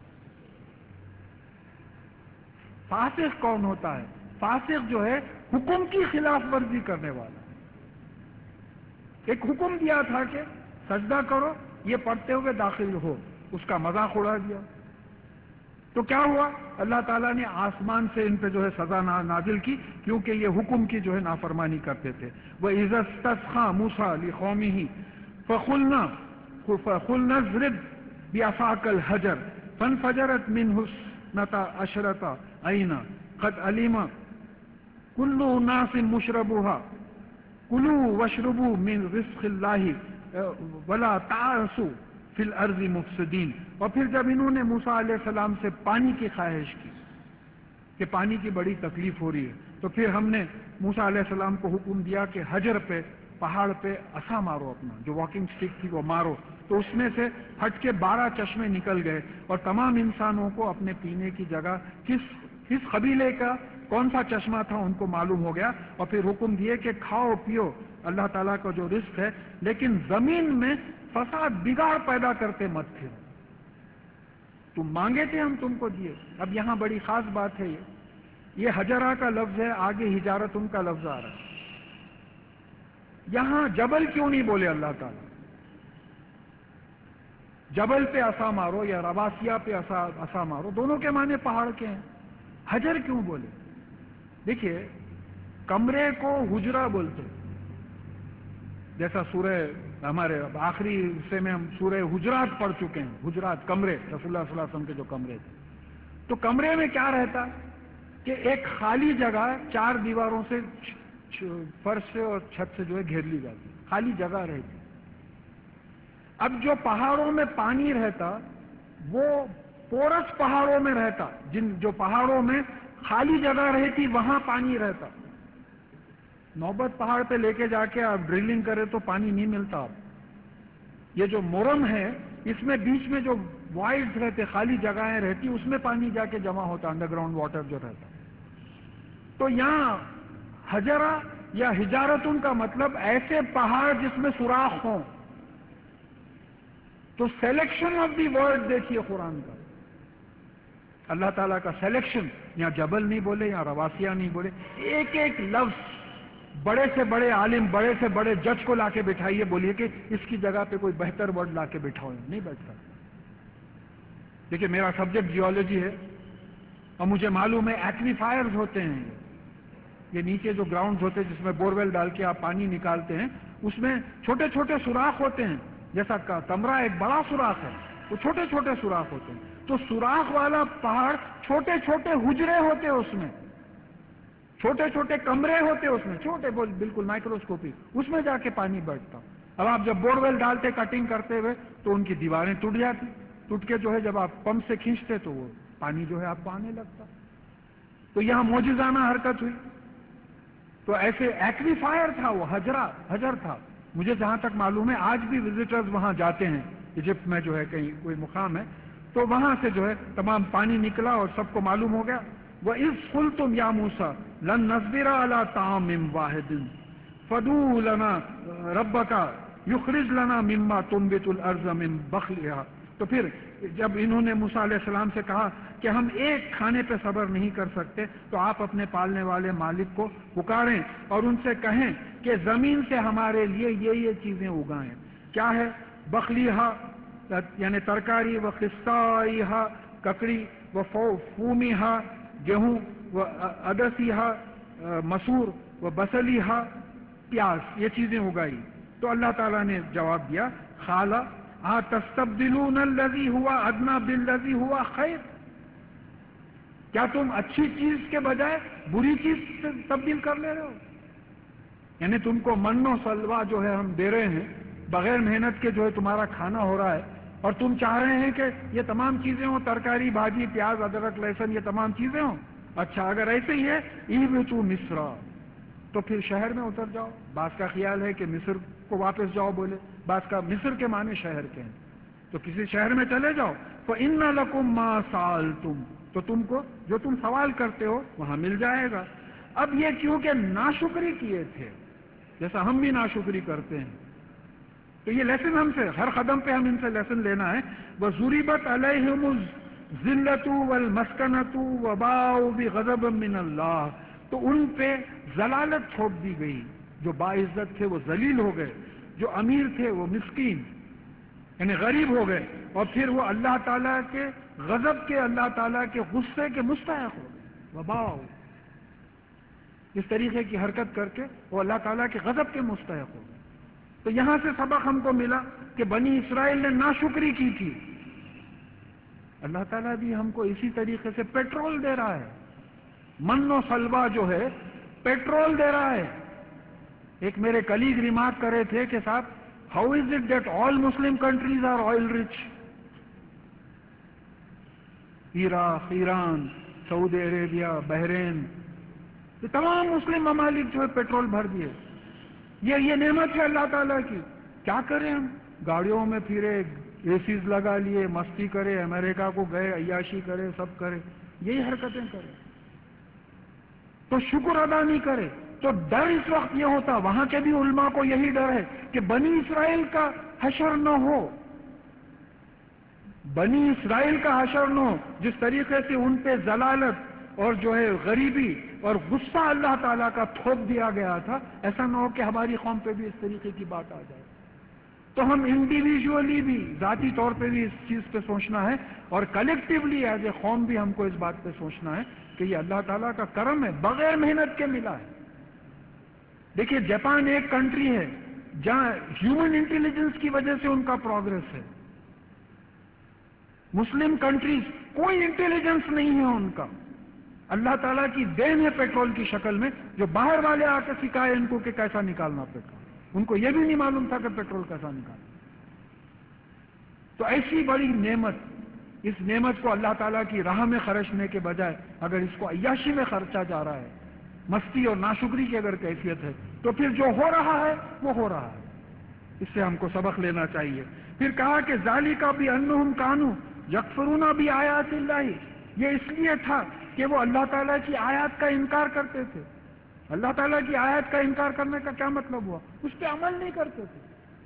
فاسق کون ہوتا ہے؟ فاسق جو ہے حکم کی خلاف ورزی کرنے والا۔ ایک حکم دیا تھا کہ سجدہ کرو، یہ پڑھتے ہوئے داخل ہو، اس کا مذاق اڑا دیا۔ تو کیا ہوا؟ اللہ تعالیٰ نے آسمان سے ان پہ جو ہے سزا نازل کی، کیونکہ یہ حکم کی جو ہے نافرمانی کرتے تھے۔ وَإِذَا اسْتَسْقَىٰ مُوسَىٰ لِقَوْمِهِ فَقُلْنَا فَقُلْنَا اضْرِبْ بِعَصَاكَ الْحَجَرَ فَانْفَجَرَتْ مِنْهُ اثْنَتَا عَشْرَةَ عَيْنًا قَدْ عَلِمَ كُلُّ أُنَاسٍ مَّشْرَبَهُمْ كُلُوا وَاشْرَبُوا مِن رِّزْقِ اللَّهِ وَلَا تَعْثُوا فِي الْأَرْضِ مُفْسِدِينَ۔ اور پھر جب انہوں نے موسیٰ علیہ السلام سے پانی کی خواہش کی کہ پانی کی بڑی تکلیف ہو رہی ہے، تو پھر ہم نے موسیٰ علیہ السلام کو حکم دیا کہ حجر پہ، پہاڑ پہ عصا مارو، اپنا جو واکنگ سٹک تھی وہ مارو، تو اس میں سے ہٹ کے بارہ چشمے نکل گئے، اور تمام انسانوں کو اپنے پینے کی جگہ کس کس قبیلے کا کون سا چشمہ تھا ان کو معلوم ہو گیا، اور پھر حکم دیے کہ کھاؤ پیو اللہ تعالیٰ کا جو رزق ہے، لیکن زمین میں فساد بگاڑ پیدا کرتے مت پھرو، تم مانگے تھے ہم تم کو دیے۔ اب یہاں بڑی خاص بات ہے، یہ یہ حجرہ کا لفظ ہے، آگے ہجارت ان کا لفظ آ رہا ہے۔ یہاں جبل کیوں نہیں بولے اللہ تعالیٰ؟ جبل پہ عصا مارو یا رواسیہ پہ عصا مارو، دونوں کے معنی پہاڑ کے ہیں، حجر کیوں بولے؟ دیکھیے کمرے کو حجرہ بولتے، جیسا سورہ ہمارے آخری حصے میں ہم سورہ حجرات پڑھ چکے ہیں، حجرات کمرے، رسول اللہ صلی اللہ علیہ وسلم کے جو کمرے تھے، تو کمرے میں کیا رہتا کہ ایک خالی جگہ چار دیواروں سے، فرش سے اور چھت سے جو ہے گھیر لی جاتی، خالی جگہ رہتی۔ اب جو پہاڑوں میں پانی رہتا وہ پورس پہاڑوں میں رہتا، جن جو پہاڑوں میں خالی جگہ رہتی وہاں پانی رہتا۔ نوبت پہاڑ پہ لے کے جا کے آپ ڈرلنگ کرے تو پانی نہیں ملتا۔ آپ یہ جو مورم ہے اس میں بیچ میں جو وائڈز رہتے، خالی جگہیں رہتی، اس میں پانی جا کے جمع ہوتا، انڈر گراؤنڈ واٹر جو رہتا۔ تو یہاں حجرہ یا حجارت ان کا مطلب ایسے پہاڑ جس میں سوراخ ہوں۔ تو سلیکشن آف دی ورڈ دیکھیے قرآن کا، اللہ تعالیٰ کا سلیکشن، یہاں جبل نہیں بولے، یہاں رواسیہ نہیں بولے، ایک ایک لفظ بڑے سے بڑے عالم، بڑے سے بڑے جج کو لا کے بٹھائیے، بولیے کہ اس کی جگہ پہ کوئی بہتر ورڈ لا کے بٹھاؤ، نہیں بیٹھتا۔ دیکھیے میرا سبجیکٹ جیولوجی ہے اور مجھے معلوم ہے ایکویفائرز ہوتے ہیں، یہ نیچے جو گراؤنڈز ہوتے ہیں جس میں بورویل ڈال کے آپ پانی نکالتے ہیں، اس میں چھوٹے چھوٹے سوراخ ہوتے ہیں، جیسا کمرہ ایک بڑا سوراخ ہے، وہ چھوٹے چھوٹے سوراخ ہوتے ہیں. تو سوراخ والا پہاڑ چھوٹے چھوٹے حجرے ہوتے ہیں، اس میں چھوٹے چھوٹے کمرے ہوتے ہیں، اس میں چھوٹے بالکل مائکروسکوپی، اس میں جا کے پانی بیٹھتا. اب آپ جب بورویل ڈالتے کٹنگ کرتے ہوئے تو ان کی دیواریں ٹوٹ جاتی، ٹوٹ کے جو ہے جب آپ پمپ سے کھینچتے تو وہ پانی جو ہے آپ کو آنے لگتا. تو یہاں معجزانہ حرکت ہوئی. تو ایسے ایکویفائر تھا، وہ حجرہ حجر تھا. مجھے جہاں تک معلوم ہے آج بھی وزٹرز وہاں جاتے ہیں، ایجپٹ میں جو ہے کہیں کوئی مقام ہے، تو وہاں سے جو ہے تمام پانی نکلا اور سب کو معلوم ہو گیا. وَإِذْ قُلْتُمْ يَا مُوسَىٰ لَن نَّصْبِرَ عَلَىٰ طَعَامٍ وَاحِدٍ فَادْعُ لَنَا رَبَّكَ يُخْرِجْ لَنَا مِمَّا تُنبِتُ الْأَرْضُ مِن بَقْلِهَا. تو پھر جب انہوں نے موسیٰ علیہ السلام سے کہا کہ ہم ایک کھانے پہ صبر نہیں کر سکتے، تو آپ اپنے پالنے والے مالک کو پکاریں اور ان سے کہیں کہ زمین سے ہمارے لیے یہ یہ چیزیں اگائیں. کیا ہے؟ بخلیہا یعنی ترکاری، و قصائہا ککڑی، و فومیہا گیہوں، و عدسیہا مسور، و بصلیہا پیاز، یہ چیزیں اگائی. تو اللہ تعالیٰ نے جواب دیا خالا تستبدلون الذی ہوا ادنا بالذی ہوا خیر، کیا تم اچھی چیز کے بجائے بری چیز سے تبدیل کر لے رہے ہو؟ یعنی تم کو من و سلوا جو ہے ہم دے رہے ہیں، بغیر محنت کے جو ہے تمہارا کھانا ہو رہا ہے، اور تم چاہ رہے ہیں کہ یہ تمام چیزیں ہوں، ترکاری، بھاجی، پیاز، ادرک، لہسن، یہ تمام چیزیں ہوں. اچھا اگر ایسے ہی ہے ایبتو مصر، تو پھر شہر میں اتر جاؤ. بعض کا خیال ہے کہ مصر کو واپس جاؤ بولے، بعض کا مصر کے معنی شہر کے ہیں، تو کسی شہر میں چلے جاؤ. فَإِنَّ لَكُمْ مَا سَأَلْتُمْ، تو تم کو جو تم سوال کرتے ہو وہاں مل جائے گا. اب یہ کیونکہ ناشکری کیے تھے، جیسا ہم بھی ناشکری کرتے ہیں، تو یہ لیسن ہم سے ہر قدم پہ ہم ان سے لیسن لینا ہے. وَضُرِبَتْ عَلَيْهِمُ الذِّلَّةُ وَالْمَسْكَنَةُ وَبَاءُوا بِغَضَبٍ مِّنَ اللَّهِ، تو ان پہ ذلالت تھوپ دی گئی. جو باعزت تھے وہ ذلیل ہو گئے، جو امیر تھے وہ مسکین یعنی غریب ہو گئے، اور پھر وہ اللہ تعالیٰ کے غضب کے، اللہ تعالیٰ کے غصے کے مستحق ہو گئے. وباؤ، اس طریقے کی حرکت کر کے وہ اللہ تعالیٰ کے غضب کے مستحق ہو گئے. تو یہاں سے سبق ہم کو ملا کہ بنی اسرائیل نے ناشکری کی تھی. اللہ تعالیٰ بھی ہم کو اسی طریقے سے پیٹرول دے رہا ہے. من و سلوا جو ہے پیٹرول دے رہا ہے. ایک میرے کلیگ ریمارک کر رہے تھے کہ صاحب how is it that all Muslim countries are oil rich? Iraq, Iran, Saudi Arabia, Bahrain, یہ تمام مسلم ممالک جو ہے پیٹرول بھر دیے. یہ یہ نعمت ہے اللہ تعالیٰ کی. کیا کریں ہم؟ گاڑیوں میں پھرے، اے سیز لگا لیے، مستی کرے، امریکہ کو گئے، عیاشی کرے، سب کرے، یہی حرکتیں کرے، تو شکر ادا نہیں کرے. تو ڈر اس وقت یہ ہوتا، وہاں کے بھی علماء کو یہی ڈر ہے کہ بنی اسرائیل کا حشر نہ ہو، بنی اسرائیل کا حشر نہ ہو. جس طریقے سے ان پہ ذلالت اور جو ہے غریبی اور غصہ اللہ تعالیٰ کا تھوپ دیا گیا تھا، ایسا نہ ہو کہ ہماری قوم پہ بھی اس طریقے کی بات آ جائے. تو ہم انڈیویجولی بھی، ذاتی طور پہ بھی اس چیز پہ سوچنا ہے، اور کلیکٹیولی ایز اے قوم بھی ہم کو اس بات پہ سوچنا ہے کہ یہ اللہ تعالیٰ کا کرم ہے، بغیر محنت کے ملا ہے. دیکھیے جاپان ایک کنٹری ہے جہاں ہیومن انٹیلیجنس کی وجہ سے ان کا پروگرس ہے. مسلم کنٹریز کوئی انٹیلیجنس نہیں ہے ان کا، اللہ تعالیٰ کی دین ہے پیٹرول کی شکل میں، جو باہر والے آ کے سکھائے ان کو کہ کیسا نکالنا پیٹرول. ان کو یہ بھی نہیں معلوم تھا کہ پیٹرول کیسا نکالنا. تو ایسی بڑی نعمت، اس نعمت کو اللہ تعالیٰ کی راہ میں خرچنے کے بجائے اگر اس کو عیاشی میں خرچا جا رہا ہے، مستی اور ناشکری کی اگر کیفیت ہے، تو پھر جو ہو رہا ہے وہ ہو رہا ہے. اس سے ہم کو سبق لینا چاہیے. پھر کہا کہ ذالک بانہم کانوا یکفرون بآیات اللہ، یہ اس لیے تھا کہ وہ اللہ تعالیٰ کی آیات کا انکار کرتے تھے. اللہ تعالیٰ کی آیات کا انکار کرنے کا کیا مطلب ہوا؟ اس پہ عمل نہیں کرتے تھے.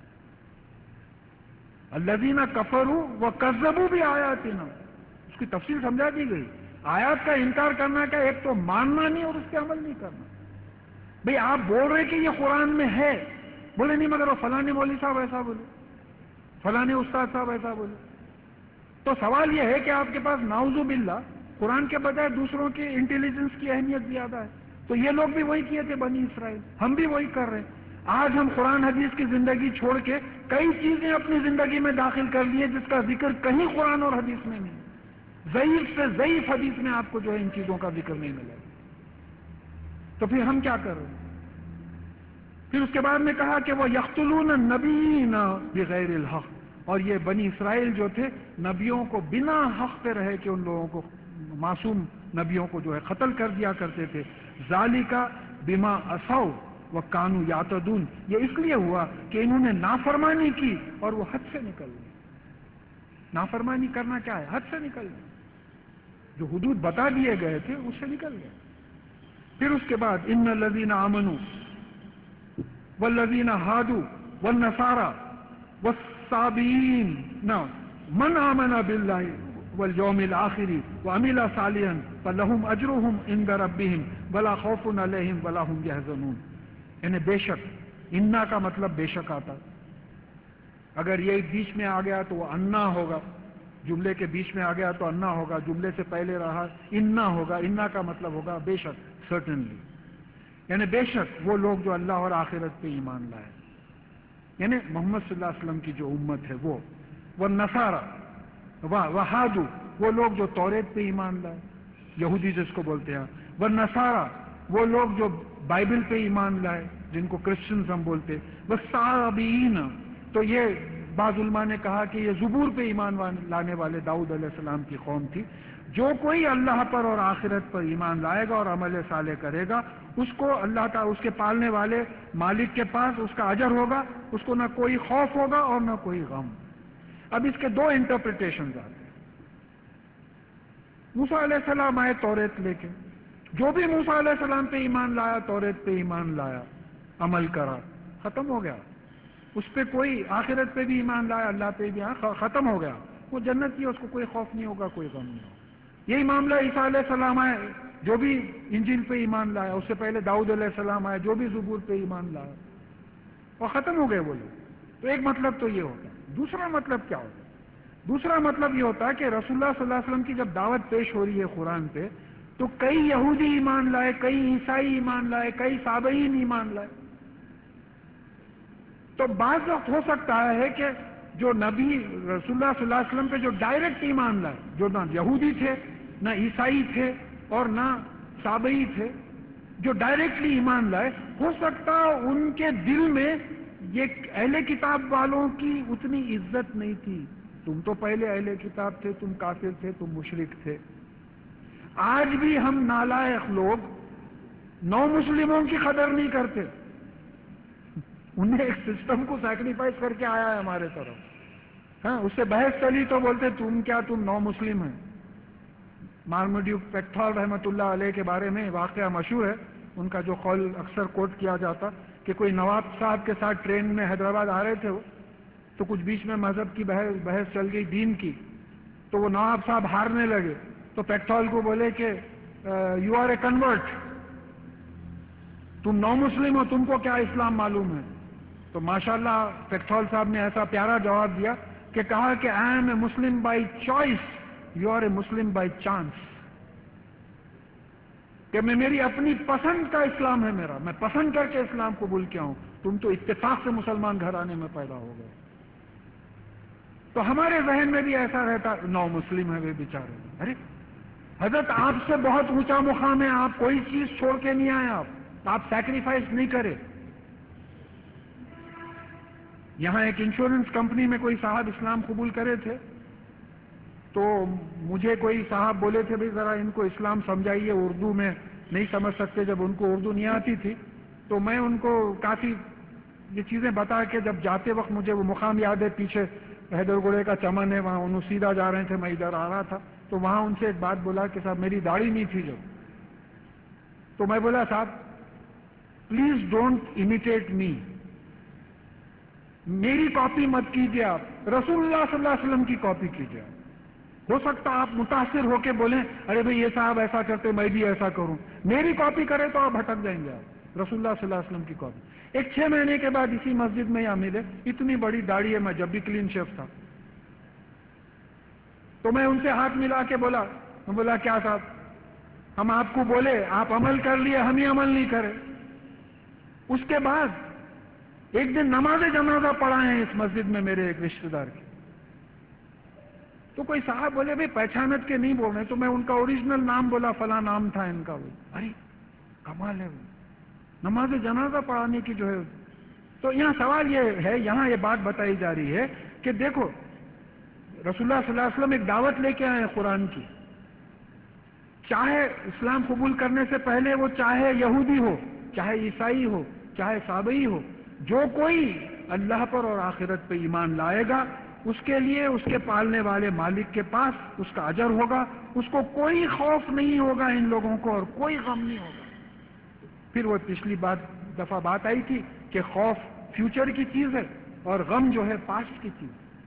الذین کفروا وکذبوا بآیاتنا، اس کی تفصیل سمجھا دی گئی. آیات کا انکار کرنا کیا؟ ایک تو ماننا نہیں اور اس پہ عمل نہیں کرنا. بھئی آپ بول رہے کہ یہ قرآن میں ہے، بولے نہیں مگر وہ فلاں مولوی صاحب ایسا بولے، فلاں استاد صاحب ایسا بولے. تو سوال یہ ہے کہ آپ کے پاس نعوذ باللہ قرآن کے بجائے دوسروں کی انٹیلیجنس کی اہمیت زیادہ ہے. تو یہ لوگ بھی وہی کیے تھے بنی اسرائیل، ہم بھی وہی کر رہے ہیں۔ آج ہم قرآن حدیث کی زندگی چھوڑ کے کئی چیزیں اپنی زندگی میں داخل کر لیے جس کا ذکر کہیں قرآن اور حدیث میں نہیں۔ ضعیف سے ضعیف حدیث میں آپ کو جو ہے ان چیزوں کا ذکر نہیں ملے گا۔ تو پھر ہم کیا کر رہے ہیں؟ پھر اس کے بعد میں کہا کہ وہ یقتلون النبیین بغیر الحق، اور یہ بنی اسرائیل جو تھے نبیوں کو بنا حق پہ رہے کہ ان لوگوں کو، معصوم نبیوں کو جو ہے قتل کر دیا کرتے تھے۔ ذالک بما عصوا وکانوا یعتدون، یہ اس لیے ہوا کہ انہوں نے نافرمانی کی اور وہ حد سے نکل گئے۔ نافرمانی کرنا کیا ہے؟ حد سے نکل گئے، جو حدود بتا دیے گئے تھے اس سے نکل گئے۔ پھر اس کے بعد ان الذین آمنوا والذین ہادوا والنصارى والصابئین من آمن باللہ والیوم الآخر وعمل صالحا فلہم اجرہم عند ربہم ولا خوف علیہم ولا ہم یحزنون۔ یعنی بے شک، انا کا مطلب بے شک آتا، اگر یہ بیچ میں آ گیا تو وہ انا ہوگا، جملے کے بیچ میں آ گیا تو انا ہوگا، جملے سے پہلے رہا انا ہوگا، انا کا مطلب ہوگا بے شک، سرٹنلی، یعنی بے شک وہ لوگ جو اللہ اور آخرت پہ ایمان لائے، یعنی محمد صلی اللہ علیہ وسلم کی جو امت ہے وہ وہ نصارا وہادو، وہ لوگ جو توریت پہ ایمان لائے، یہودی جس کو بولتے ہیں، وہ نصارا وہ لوگ جو بائبل پہ ایمان لائے جن کو کرسچنز ہم بولتے، وہ صابئین، تو یہ بعض علماء نے کہا کہ یہ زبور پہ ایمان لانے والے داؤد علیہ السلام کی قوم تھی۔ جو کوئی اللہ پر اور آخرت پر ایمان لائے گا اور عمل صالح کرے گا، اس کو اللہ تعالیٰ، اس کے پالنے والے مالک کے پاس اس کا اجر ہوگا، اس کو نہ کوئی خوف ہوگا اور نہ کوئی غم۔ اب اس کے دو انٹرپریٹیشنز آتے ہیں۔ موسیٰ علیہ السلام آئے توریت لے کے، جو بھی موسیٰ علیہ السلام پہ ایمان لایا، توریت پہ ایمان لایا، عمل کرا، ختم ہو گیا، اس پہ کوئی آخرت پہ بھی ایمان لایا، اللہ پہ بھی، ختم ہو گیا، وہ جنت کی، اس کو کوئی خوف نہیں ہوگا، کوئی غم نہیں ہوگا۔ یہی معاملہ عیسیٰ علیہ السلام آئے، جو بھی انجیل پہ ایمان لایا، اس سے پہلے داؤد علیہ السلام آئے، جو بھی زبور پہ ایمان لایا، اور ختم ہو گئے وہ لوگ۔ تو ایک مطلب تو یہ ہوتا ہے۔ دوسرا مطلب کیا ہوتا ہے؟ دوسرا مطلب یہ ہوتا ہے کہ رسول اللہ صلی اللہ علیہ وسلم کی جب دعوت پیش ہو رہی ہے قرآن پہ، تو کئی یہودی ایمان لائے، کئی عیسائی ایمان لائے، کئی صابئین ایمان لائے۔ تو بعض وقت ہو سکتا ہے کہ جو نبی رسول اللہ صلی اللہ علیہ وسلم پہ جو ڈائریکٹ ایمان لائے، جو نہ یہودی تھے، نہ عیسائی تھے اور نہ صابئی تھے، جو ڈائریکٹلی ایمان لائے، ہو سکتا ان کے دل میں یہ اہل کتاب والوں کی اتنی عزت نہیں تھی۔ تم تو پہلے اہل کتاب تھے، تم کافر تھے، تم مشرک تھے۔ آج بھی ہم نالائق لوگ نو مسلموں کی قدر نہیں کرتے، انہیں ایک سسٹم کو سیکریفائس کر کے آیا ہے ہمارے طرف، ہاں، اس سے بحث چلی تو بولتے تم کیا، تم نو مسلم ہیں۔ مارمڈیوک پیکتھال رحمۃ اللہ علیہ کے بارے میں واقعہ مشہور ہے، ان کا جو قول اکثر کوٹ کیا جاتا کہ کوئی نواب صاحب کے ساتھ ٹرین میں حیدرآباد آ رہے تھے وہ، تو کچھ بیچ میں مذہب کی بحث بحث چل گئی، دین کی، تو وہ نواب صاحب ہارنے لگے، تو پیکتھال کو بولے کہ یو آر اے کنورٹ، تم نو مسلم ہو، تم کو کیا اسلام معلوم ہے؟ تو ماشاءاللہ پیکتھال صاحب نے ایسا پیارا جواب دیا کہ کہا کہ I am a Muslim by choice, you are a Muslim by chance, کہ میں، میری اپنی پسند کا اسلام ہے میرا، میں پسند کر کے اسلام قبول کیا ہوں، تم تو اتفاق سے مسلمان گھرانے میں پیدا ہو گئے۔ تو ہمارے ذہن میں بھی ایسا رہتا، نو مسلم ہے وہ بیچارے، ارے حضرت آپ سے بہت اونچا مقام ہے، آپ کوئی چیز چھوڑ کے نہیں آئے، آپ آپ سیکریفائس نہیں کرے۔ یہاں ایک انشورنس کمپنی میں کوئی صاحب اسلام قبول کرے تھے، تو مجھے کوئی صاحب بولے تھے بھائی ذرا ان کو اسلام سمجھائیے، اردو میں نہیں سمجھ سکتے، جب ان کو اردو نہیں آتی تھی تو میں ان کو کافی یہ چیزیں بتا کے، جب جاتے وقت مجھے وہ مقام یاد ہے، پیچھے حیدر گڑے کا چمن ہے، وہاں انہوں سیدھا جا رہے تھے، میں ادھر آ رہا تھا، تو وہاں ان سے ایک بات بولا کہ صاحب میری داڑھی نہیں تھی جب، تو میں بولا صاحب پلیز ڈونٹ امیٹیٹ می، میری کاپی مت کیجیے، آپ رسول اللہ صلی اللہ علیہ وسلم کی کاپی کیجیے۔ ہو سکتا آپ متاثر ہو کے بولیں ارے بھئی یہ صاحب ایسا کرتے میں بھی ایسا کروں، میری کاپی کرے تو آپ بھٹک جائیں گے، آپ رسول اللہ صلی اللہ علیہ وسلم کی کاپی۔ ایک چھ مہینے کے بعد اسی مسجد میں یا ملے، اتنی بڑی داڑھی ہے، میں جب بھی کلین شیف تھا، تو میں ان سے ہاتھ ملا کے بولا میں بولا کیا صاحب ہم آپ کو بولے آپ عمل کر لیے، ہم ہی عمل نہیں کرے. اس کے بعد ایک دن نماز جنازہ پڑھا ہے اس مسجد میں میرے ایک رشتہ دار کی، تو کوئی صاحب بولے بھائی پہچانت کے نہیں بول رہے، تو میں ان کا اوریجنل نام بولا، فلاں نام تھا ان کا. وہ ارے کمال ہے، وہ نماز جنازہ پڑھانے کی جو ہے. تو یہاں سوال یہ ہے، یہاں یہ بات بتائی جا رہی ہے کہ دیکھو رسول اللہ صلی اللہ علیہ وسلم ایک دعوت لے کے آئے ہیں قرآن کی. چاہے اسلام قبول کرنے سے پہلے وہ چاہے یہودی ہو، چاہے عیسائی ہو، چاہے صابئی ہو، جو کوئی اللہ پر اور آخرت پہ ایمان لائے گا اس کے لیے اس کے پالنے والے مالک کے پاس اس کا اجر ہوگا، اس کو کوئی خوف نہیں ہوگا ان لوگوں کو اور کوئی غم نہیں ہوگا. پھر وہ پچھلی بات دفعہ بات آئی تھی کہ خوف فیوچر کی چیز ہے اور غم جو ہے پاسٹ کی چیز،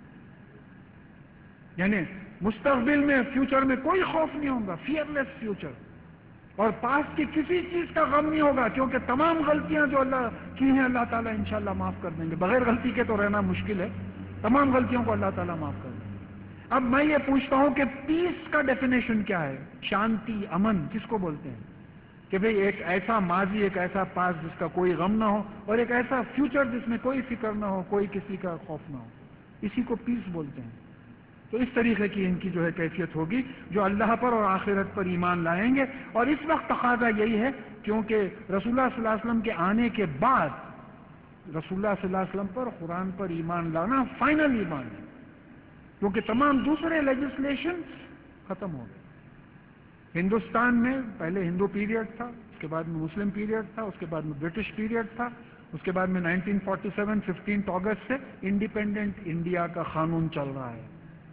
یعنی مستقبل میں فیوچر میں کوئی خوف نہیں ہوگا، فیئر لیس فیوچر، اور پاسٹ کی کسی چیز کا غم نہیں ہوگا، کیونکہ تمام غلطیاں جو اللہ کی ہیں اللہ تعالیٰ انشاءاللہ معاف کر دیں گے. بغیر غلطی کے تو رہنا مشکل ہے، تمام غلطیوں کو اللہ تعالیٰ معاف کر دیں گے. اب میں یہ پوچھتا ہوں کہ پیس کا ڈیفینیشن کیا ہے؟ شانتی، امن کس کو بولتے ہیں؟ کہ بھئی ایک ایسا ماضی، ایک ایسا پاس جس کا کوئی غم نہ ہو، اور ایک ایسا فیوچر جس میں کوئی فکر نہ ہو، کوئی کسی کا خوف نہ ہو، اسی کو پیس بولتے ہیں. تو اس طریقے کی ان کی جو ہے کیفیت ہوگی جو اللہ پر اور آخرت پر ایمان لائیں گے. اور اس وقت تقاضا یہی ہے کیونکہ رسول اللہ صلی اللہ علیہ وسلم کے آنے کے بعد رسول اللہ صلی اللہ علیہ وسلم پر، قرآن پر ایمان لانا فائنل ایمان ہے، کیونکہ تمام دوسرے لیجسلیشن ختم ہو گئے. ہندوستان میں پہلے ہندو پیریڈ تھا، اس کے بعد میں مسلم پیریڈ تھا، اس کے بعد میں برٹش پیریڈ تھا، اس کے بعد میں nineteen forty seven fifteen August سے انڈیپینڈنٹ انڈیا کا قانون چل رہا ہے.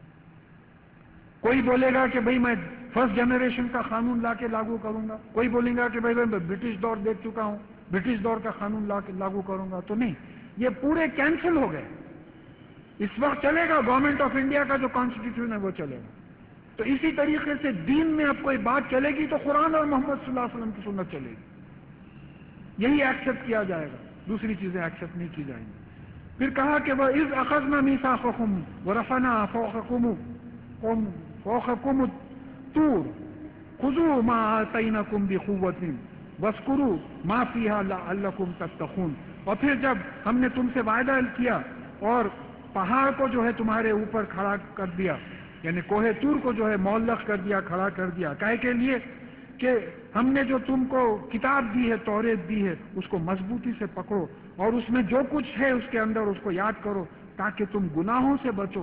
کوئی بولے گا کہ بھئی میں فرسٹ جنریشن کا قانون لا کے لاگو کروں گا، کوئی بولے گا کہ بھئی میں برٹش دور دیکھ چکا ہوں، برٹش دور کا قانون لا کے لاگو کروں گا. تو نہیں، یہ پورے کینسل ہو گئے. اس وقت چلے گا گورنمنٹ آف انڈیا کا جو کانسٹیٹیوشن ہے وہ چلے گا. تو اسی طریقے سے دین میں اب کوئی بات چلے گی تو قرآن اور محمد صلی اللہ علیہ وسلم کی سنت چلے گی، یہی ایکسپٹ کیا جائے گا، دوسری چیزیں ایکسپٹ نہیں کی جائیں گی. پھر کہا کہ وہ اذ اخذنا میثاقکم ورفعنا فوقکم فوقکم الطور خذوا ما آتیناکم بقوۃ واذکروا ما فیہا لعلکم تتقون. اور پھر جب ہم نے تم سے وعدہ کیا اور پہاڑ کو جو ہے تمہارے اوپر کھڑا کر دیا، یعنی کوہ طور کو جو ہے معلق کر دیا، کھڑا کر دیا، کائے کے لیے کہ ہم نے جو تم کو کتاب دی ہے، توریت دی ہے، اس کو مضبوطی سے پکڑو اور اس میں جو کچھ ہے اس کے اندر اس کو یاد کرو تاکہ تم گناہوں سے بچو،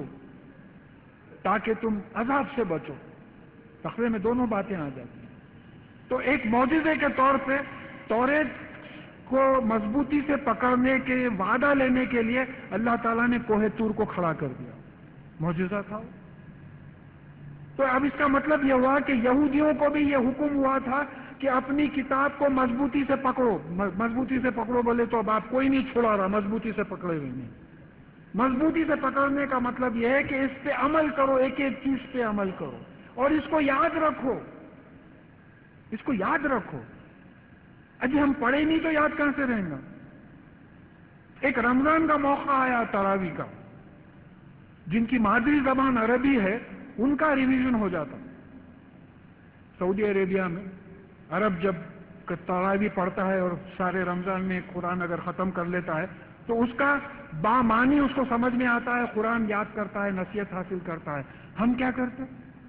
تاکہ تم عذاب سے بچو. تقریر میں دونوں باتیں آ جاتی ہیں. تو ایک معجزے کے طور پہ توریت کو مضبوطی سے پکڑنے کے وعدہ لینے کے لیے اللہ تعالیٰ نے کوہ طور کو کھڑا کر دیا، معجزہ تھا. تو اب اس کا مطلب یہ ہوا کہ یہودیوں کو بھی یہ حکم ہوا تھا کہ اپنی کتاب کو مضبوطی سے پکڑو. مضبوطی سے پکڑو بولے تو اب آپ کوئی نہیں چھوڑا رہا، مضبوطی سے پکڑے ہوئے نہیں. مضبوطی سے پکڑنے کا مطلب یہ ہے کہ اس پہ عمل کرو، ایک ایک چیز پہ عمل کرو اور اس کو یاد رکھو، اس کو یاد رکھو. اجی ہم پڑھے نہیں تو یاد کہاں سے رہیں گا؟ ایک رمضان کا موقع آیا تراویح کا، جن کی مادری زبان عربی ہے ان کا ریویژن ہو جاتا. سعودی عربیہ میں عرب جب تراویح پڑھتا ہے اور سارے رمضان میں قرآن اگر ختم کر لیتا ہے تو اس کا بامانی اس کو سمجھ میں آتا ہے، قرآن یاد کرتا ہے، نصیحت حاصل کرتا ہے. ہم کیا کرتے؟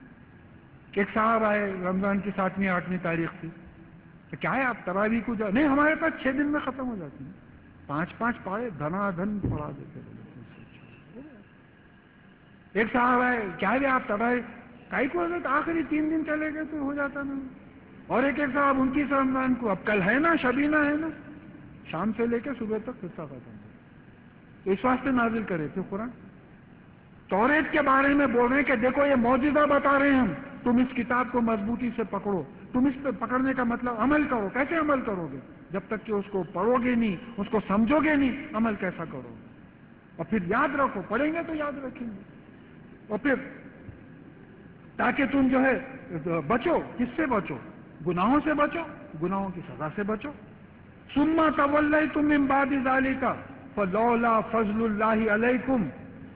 ایک صاحب آئے، رمضان کی ساتویں آٹھویں تاریخ تھی، تو کیا ہے آپ تراویح کو جا نہیں، ہمارے پاس چھ دن میں ختم ہو جاتی ہیں، پانچ پانچ پڑھے دھنا دھن پڑھا دیتے. ایک صاحب آئے، کیا ہے آپ تراویح کائی کو حضرت آخری تین دن چلے گئے تو ہو جاتا نا. اور ایک ایک صاحب انتیس رمضان کو، اب کل ہے نا شبینہ ہے نا، شام سے لے کے صبح تک قصہ ختم. تو اس واسطے نازل کرے تھے قرآن. توریت کے بارے میں بول رہے ہیں کہ دیکھو یہ معجزہ بتا رہے ہیں ہم، تم اس کتاب کو مضبوطی سے پکڑو. تم اس پہ پکڑنے کا مطلب عمل کرو. کیسے عمل کرو گے؟ جب تک کہ اس کو پڑھو گے نہیں، اس کو سمجھو گے نہیں، عمل کیسا کرو گے؟ اور پھر یاد رکھو، پڑھیں گے تو یاد رکھیں گے. اور پھر تاکہ تم جو ہے بچو، کس سے بچو؟ گناہوں سے بچو، گناہوں کی سزا سے بچو. ثم تولیتم من بعد ذلک فلولا فضل اللہ علیکم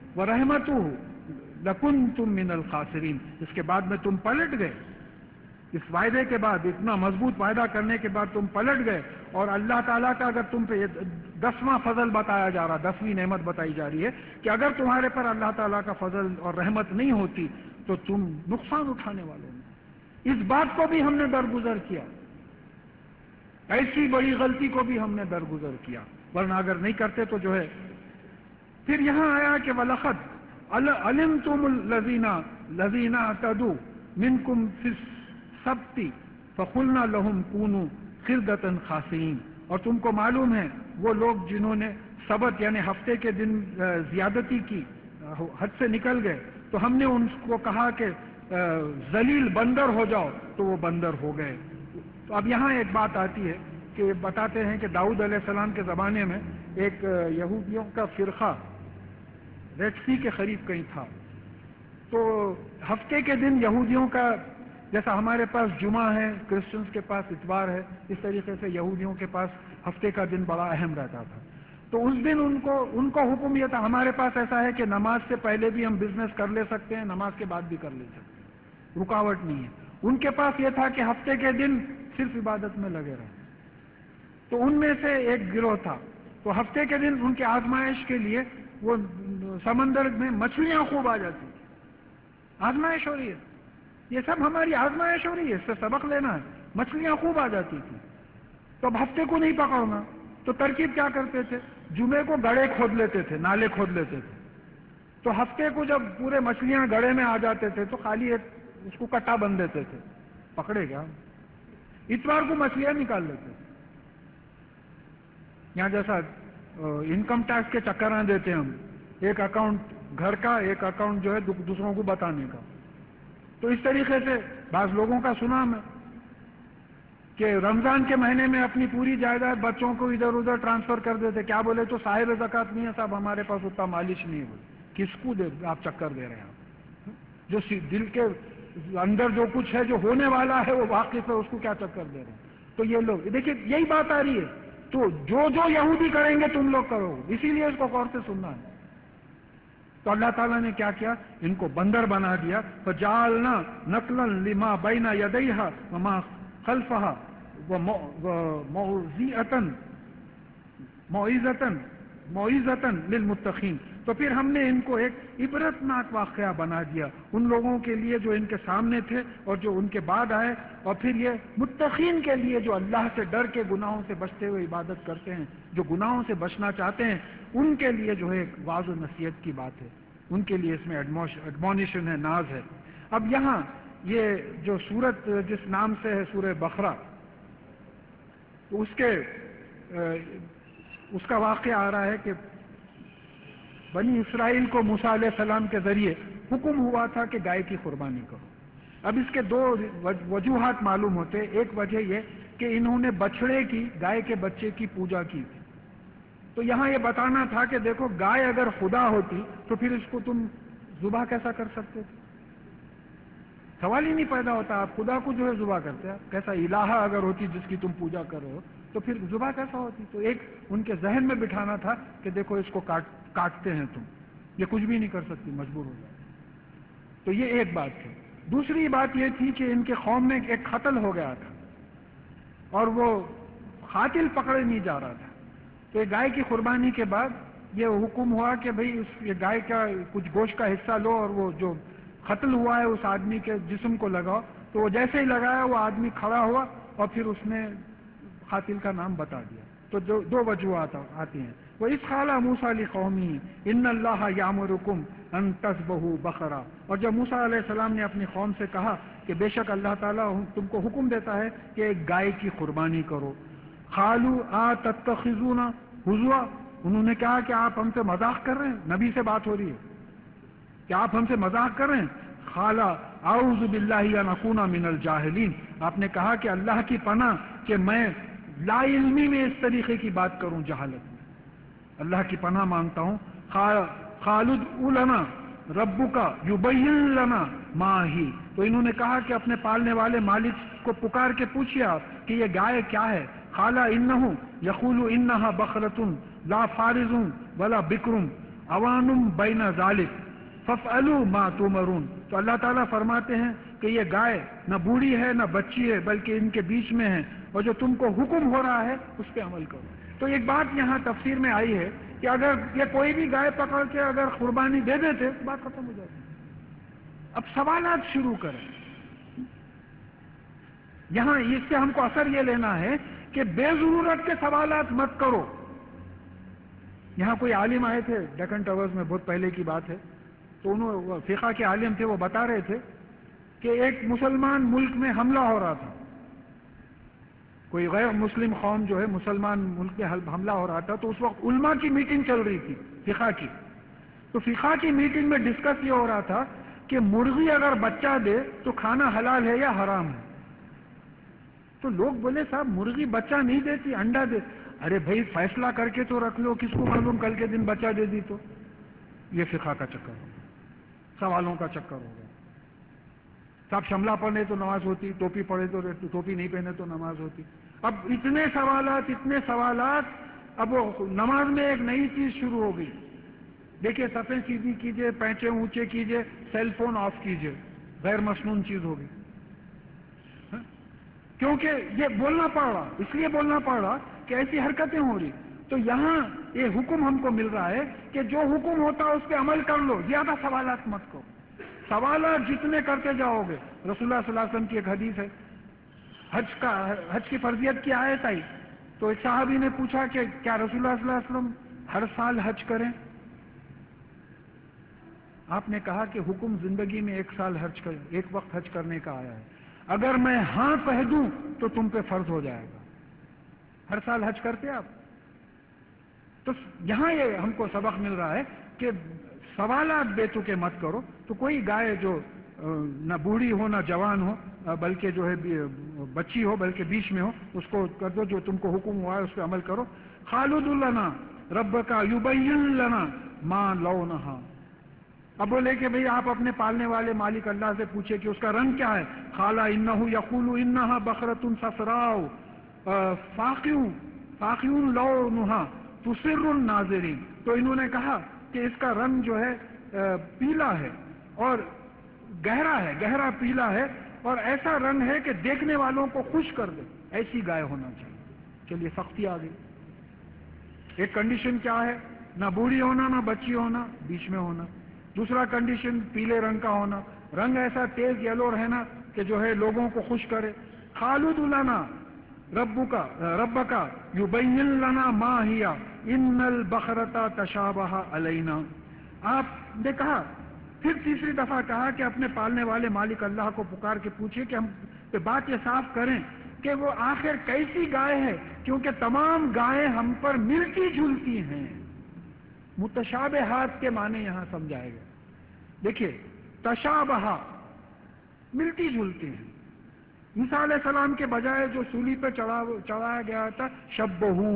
ورحمتہ لکنتم من الخاسرین. اس کے بعد میں تم پلٹ گئے، اس وعدے کے بعد، اتنا مضبوط وعدہ کرنے کے بعد تم پلٹ گئے، اور اللہ تعالیٰ کا اگر تم پہ دسواں فضل بتایا جا رہا، دسویں نعمت بتائی جا رہی ہے کہ اگر تمہارے پر اللہ تعالیٰ کا فضل اور رحمت نہیں ہوتی تو تم نقصان اٹھانے والے ہیں۔ اس بات کو بھی ہم نے درگزر کیا، ایسی بڑی غلطی کو بھی ہم نے درگزر کیا، ورنہ اگر نہیں کرتے تو جو ہے۔ پھر یہاں آیا کہ وَلَقَدْ عَلِمْتُمُ الَّذِينَ الَّذِينَ اعْتَدُوا مِنْكُمْ فِي السَّبْتِ فَقُلْنَا لَهُمْ كُونُوا قِرْدَةً خَاسِئِينَ، اور تم کو معلوم ہے وہ لوگ جنہوں نے سبت یعنی ہفتے کے دن زیادتی کی، حد سے نکل گئے، تو ہم نے ان کو کہا کہ ذلیل بندر ہو جاؤ، تو وہ بندر ہو گئے۔ تو اب یہاں ایک بات آتی ہے کہ بتاتے ہیں کہ داؤد علیہ السلام کے زمانے میں ایک یہودیوں کا فرقہ ریڈ سی کے قریب کہیں تھا، تو ہفتے کے دن یہودیوں کا، جیسا ہمارے پاس جمعہ ہے، کرسچنز کے پاس اتوار ہے، اس طریقے سے یہودیوں کے پاس ہفتے کا دن بڑا اہم رہتا تھا۔ تو اس دن ان کو ان کو حکم یہ تھا، ہمارے پاس ایسا ہے کہ نماز سے پہلے بھی ہم بزنس کر لے سکتے ہیں، نماز کے بعد بھی کر لے سکتے ہیں، رکاوٹ نہیں ہے۔ ان کے پاس یہ تھا کہ ہفتے کے دن صرف عبادت میں لگے رہیں۔ تو ان میں سے ایک گروہ تھا، تو ہفتے کے دن ان کے آزمائش کے لیے وہ سمندر میں مچھلیاں خوب آ جاتی تھی، آزمائش ہو رہی ہے، یہ سب ہماری آزمائش ہو رہی ہے، اس سے سبق لینا ہے، مچھلیاں خوب آ جاتی تھی۔ تو اب ہفتے کو نہیں پکڑنا، تو ترکیب کیا کرتے تھے، جمعے کو گڑھے کھود لیتے تھے، نالے کھود لیتے تھے، تو ہفتے کو جب پورے مچھلیاں گڑھے میں آ جاتے تھے تو خالی ایک اس کو کٹا بند دیتے تھے، پکڑے گا، اتوار کو مچھلیاں نکال لیتے تھے۔ یہاں جیسا انکم ٹیکس کے چکراں دیتے ہیں ہم، ایک اکاؤنٹ گھر کا، ایک اکاؤنٹ جو ہے دوسروں کو بتانے کا، تو اس طریقے سے بعض لوگوں کا سنا میں کہ رمضان کے مہینے میں اپنی پوری جائیداد بچوں کو ادھر ادھر ٹرانسفر کر دیتے، کیا بولے تو صاحب زکوٰۃ نہیں ہے صاحب، ہمارے پاس اتنا مالش نہیں ہے، بولے کس کو دے آپ چکر دے رہے ہیں، آپ جو دل کے اندر جو کچھ ہے جو ہونے والا ہے وہ واقف ہے، اس کو کیا چکر دے رہے ہیں۔ تو یہ لوگ دیکھیے یہی بات آ رہی ہے، تو جو جو یہودی کریں گے تم لوگ کرو، اسی لیے اس کو غور سے سننا ہے۔ تو اللہ تعالیٰ نے کیا کیا، ان کو بندر بنا دیا، فجعلنا نقلا لما بین یدیہا وما خلفہا وموعظۃ موعظۃ موعظۃ للمتقین، تو پھر ہم نے ان کو ایک عبرتناک واقعہ بنا دیا ان لوگوں کے لیے جو ان کے سامنے تھے اور جو ان کے بعد آئے، اور پھر یہ متقین کے لیے جو اللہ سے ڈر کے گناہوں سے بچتے ہوئے عبادت کرتے ہیں، جو گناہوں سے بچنا چاہتے ہیں، ان کے لیے جو ہے ایک واعظ و نصیحت کی بات ہے، ان کے لیے اس میں ایڈمونیشن ہے، ناز ہے۔ اب یہاں یہ جو سورت جس نام سے ہے سورہ بقرہ، تو اس کے اس کا واقعہ آ رہا ہے کہ بنی اسرائیل کو موسیٰ علیہ السلام کے ذریعے حکم ہوا تھا کہ گائے کی قربانی کرو۔ اب اس کے دو وجوہات معلوم ہوتے، ایک وجہ یہ کہ انہوں نے بچڑے کی، گائے کے بچے کی پوجا کی تھی، تو یہاں یہ بتانا تھا کہ دیکھو گائے اگر خدا ہوتی تو پھر اس کو تم ذبح کیسا کر سکتے تھے، سوال ہی نہیں پیدا ہوتا، آپ خدا کو جو ہے ذبح کرتے ہیں، کیسا الہہ اگر ہوتی جس کی تم پوجا کر رہے ہو تو پھر ذبح کیسا ہوتی۔ تو ایک ان کے ذہن میں بٹھانا تھا کہ دیکھو اس کو کاٹ کاٹتے ہیں تم، یہ کچھ بھی نہیں کر سکتی، مجبور ہو جائے۔ تو یہ ایک بات تھی۔ دوسری بات یہ تھی کہ ان کے قوم میں ایک قتل ہو گیا تھا اور وہ قاتل پکڑے نہیں جا رہا تھا، تو یہ گائے کی قربانی کے بعد یہ حکم ہوا کہ بھئی اس یہ گائے کا کچھ گوشت کا حصہ لو اور وہ جو قتل ہوا ہے اس آدمی کے جسم کو لگاؤ۔ تو وہ جیسے ہی لگایا وہ آدمی کھڑا ہوا اور پھر اس نے قاتل کا نام بتا دیا۔ تو دو, دو وجوہات آتی ہیں۔ وَإِذْ قَالَ مُوسَىٰ لِقَوْمِهِ إِنَّ اللَّهَ يَأْمُرُكُمْ أَن تَذْبَحُوا بَقَرَةً، اور جب موسیٰ علیہ السلام نے اپنی قوم سے کہا کہ بے شک اللہ تعالیٰ تم کو حکم دیتا ہے کہ ایک گائے کی قربانی کرو۔ قَالُوا أَتَتَّخِذُونَ هُزُوًا، انہوں نے کہا کہ آپ ہم سے مذاق کر رہے ہیں، نبی سے بات ہو رہی ہے کہ آپ ہم سے مذاق کر رہے ہیں۔ قَالَ أَعُوذُ بِاللَّهِ أَنْ أَكُونَ مِنَ الْجَاهِلِينَ، آپ نے کہا کہ اللہ کی پناہ کہ میں لا علمی میں اس طریقے کی بات کروں، جہالت میں، اللہ کی پناہ مانگتا ہوں۔ قَالُوا ادْعُ لَنَا رَبُّكَ يُبَيِّن لَنَا مَا هِیَ، تو انہوں نے کہا کہ اپنے پالنے والے مالک کو پکار کے پوچھئے آپ کہ یہ گائے کیا ہے۔ قَالَ إِنَّهُ يَقُولُ إِنَّهَا بَقَرَةٌ لَا فَارِضٌ وَلَا بِكْرٌ عَوَانٌ بَيْنَ ذَلِكَ فَافْعَلُوا مَا تُؤْمَرُونَ، تو اللہ تعالیٰ فرماتے ہیں کہ یہ گائے نہ بوڑھی ہے نہ بچی ہے بلکہ ان کے بیچ میں ہے، اور جو تم کو حکم ہو رہا ہے اس پہ عمل کرو۔ تو ایک بات یہاں تفسیر میں آئی ہے کہ اگر یہ کوئی بھی گائے پکڑ کے اگر قربانی دے دیتے تو بات ختم ہو جاتی۔ اب سوالات شروع کریں۔ یہاں اس سے ہم کو اثر یہ لینا ہے کہ بے ضرورت کے سوالات مت کرو۔ یہاں کوئی عالم آئے تھے ڈیکن ٹاورز میں، بہت پہلے کی بات ہے، تو انہوں فقہ کے عالم تھے، وہ بتا رہے تھے کہ ایک مسلمان ملک میں حملہ ہو رہا تھا، کوئی غیر مسلم قوم جو ہے مسلمان ملک میں حملہ ہو رہا تھا، تو اس وقت علماء کی میٹنگ چل رہی تھی فقہ کی۔ تو فقہ کی میٹنگ میں ڈسکس یہ ہو رہا تھا کہ مرغی اگر بچہ دے تو کھانا حلال ہے یا حرام ہے۔ تو لوگ بولے صاحب مرغی بچہ نہیں دیتی، انڈا دے۔ ارے بھائی فیصلہ کر کے تو رکھ لو، کس کو معلوم کل کے دن بچہ دے دی تو۔ یہ فقہ کا چکر ہو گیا، سوالوں کا چکر ہو گیا۔ صاحب شملہ پڑھے تو نماز ہوتی، ٹوپی پڑھے تو ٹوپی نہیں پہنے تو نماز ہوتی۔ اب اتنے سوالات اتنے سوالات اب وہ نماز میں ایک نئی چیز شروع ہو گئی۔ دیکھیے صفیں سیدھی کیجئے، پینچے اونچے کیجئے، سیل فون آف کیجئے، غیر مسنون چیز ہوگی۔ کیونکہ یہ بولنا پڑ رہا، اس لیے بولنا پڑ رہا کہ ایسی حرکتیں ہو رہی۔ تو یہاں یہ حکم ہم کو مل رہا ہے کہ جو حکم ہوتا ہے اس پہ عمل کر لو، زیادہ سوالات مت کرو۔ سوالات جتنے کرتے جاؤ گے، رسول اللہ صلی اللہ علیہ وسلم کی ایک حدیث ہے، حج کا حج کی فرضیت کی آیت آئی تو ایک صحابی نے پوچھا کہ کیا رسول اللہ صلی اللہ علیہ وسلم ہر سال حج کریں؟ آپ نے کہا کہ حکم زندگی میں ایک سال حج کر ایک وقت حج کرنے کا آیا ہے، اگر میں ہاں کہہ دوں تو تم پہ فرض ہو جائے گا۔ ہر سال حج کرتے آپ؟ تو یہاں یہ ہم کو سبق مل رہا ہے کہ سوالات بے تکے مت کرو۔ تو کوئی گائے جو نہ بوڑھی ہو نہ جوان ہو بلکہ جو ہے بچی ہو بلکہ بیچ میں ہو، اس کو کر دو، جو تم کو حکم ہوا ہے اس پہ عمل کرو۔ خالد لنا ربک یبین لنا ما لونہا۔ اب بولے کہ بھئی آپ اپنے پالنے والے مالک اللہ سے پوچھے کہ اس کا رنگ کیا ہے۔ قال انہ یقول انہا بقرۃ صفراء فاقع فاقع لونہا تسر الناظرین۔ تو انہوں نے کہا کہ اس کا رنگ جو ہے پیلا ہے اور گہرا ہے، گہرا پیلا ہے، اور ایسا رنگ ہے کہ دیکھنے والوں کو خوش کر دے، ایسی گائے ہونا چاہیے۔ چلیے سختی آ گئی۔ ایک کنڈیشن کیا ہے؟ نہ بوڑھی ہونا نہ بچی ہونا، بیچ میں ہونا۔ دوسرا کنڈیشن پیلے رنگ کا ہونا، رنگ ایسا تیز یلو رہنا کہ جو ہے لوگوں کو خوش کرے۔ خالد لنا ربک ربک یبین لنا ما ہی ان البقرۃ تشابہ علینا۔ آپ نے کہا، پھر تیسری دفعہ کہا کہ اپنے پالنے والے مالک اللہ کو پکار کے پوچھے کہ ہم پہ بات یہ صاف کریں کہ وہ آخر کیسی گائے ہے، کیونکہ تمام گائیں ہم پر ملتی جلتی ہیں۔ متشابہات کے معنی یہاں سمجھائے گئے۔ دیکھیے تشابہ ملتی جلتی ہیں۔ عیسیٰ علیہ السلام کے بجائے جو سولی پہ چڑھایا گیا تھا شبہو،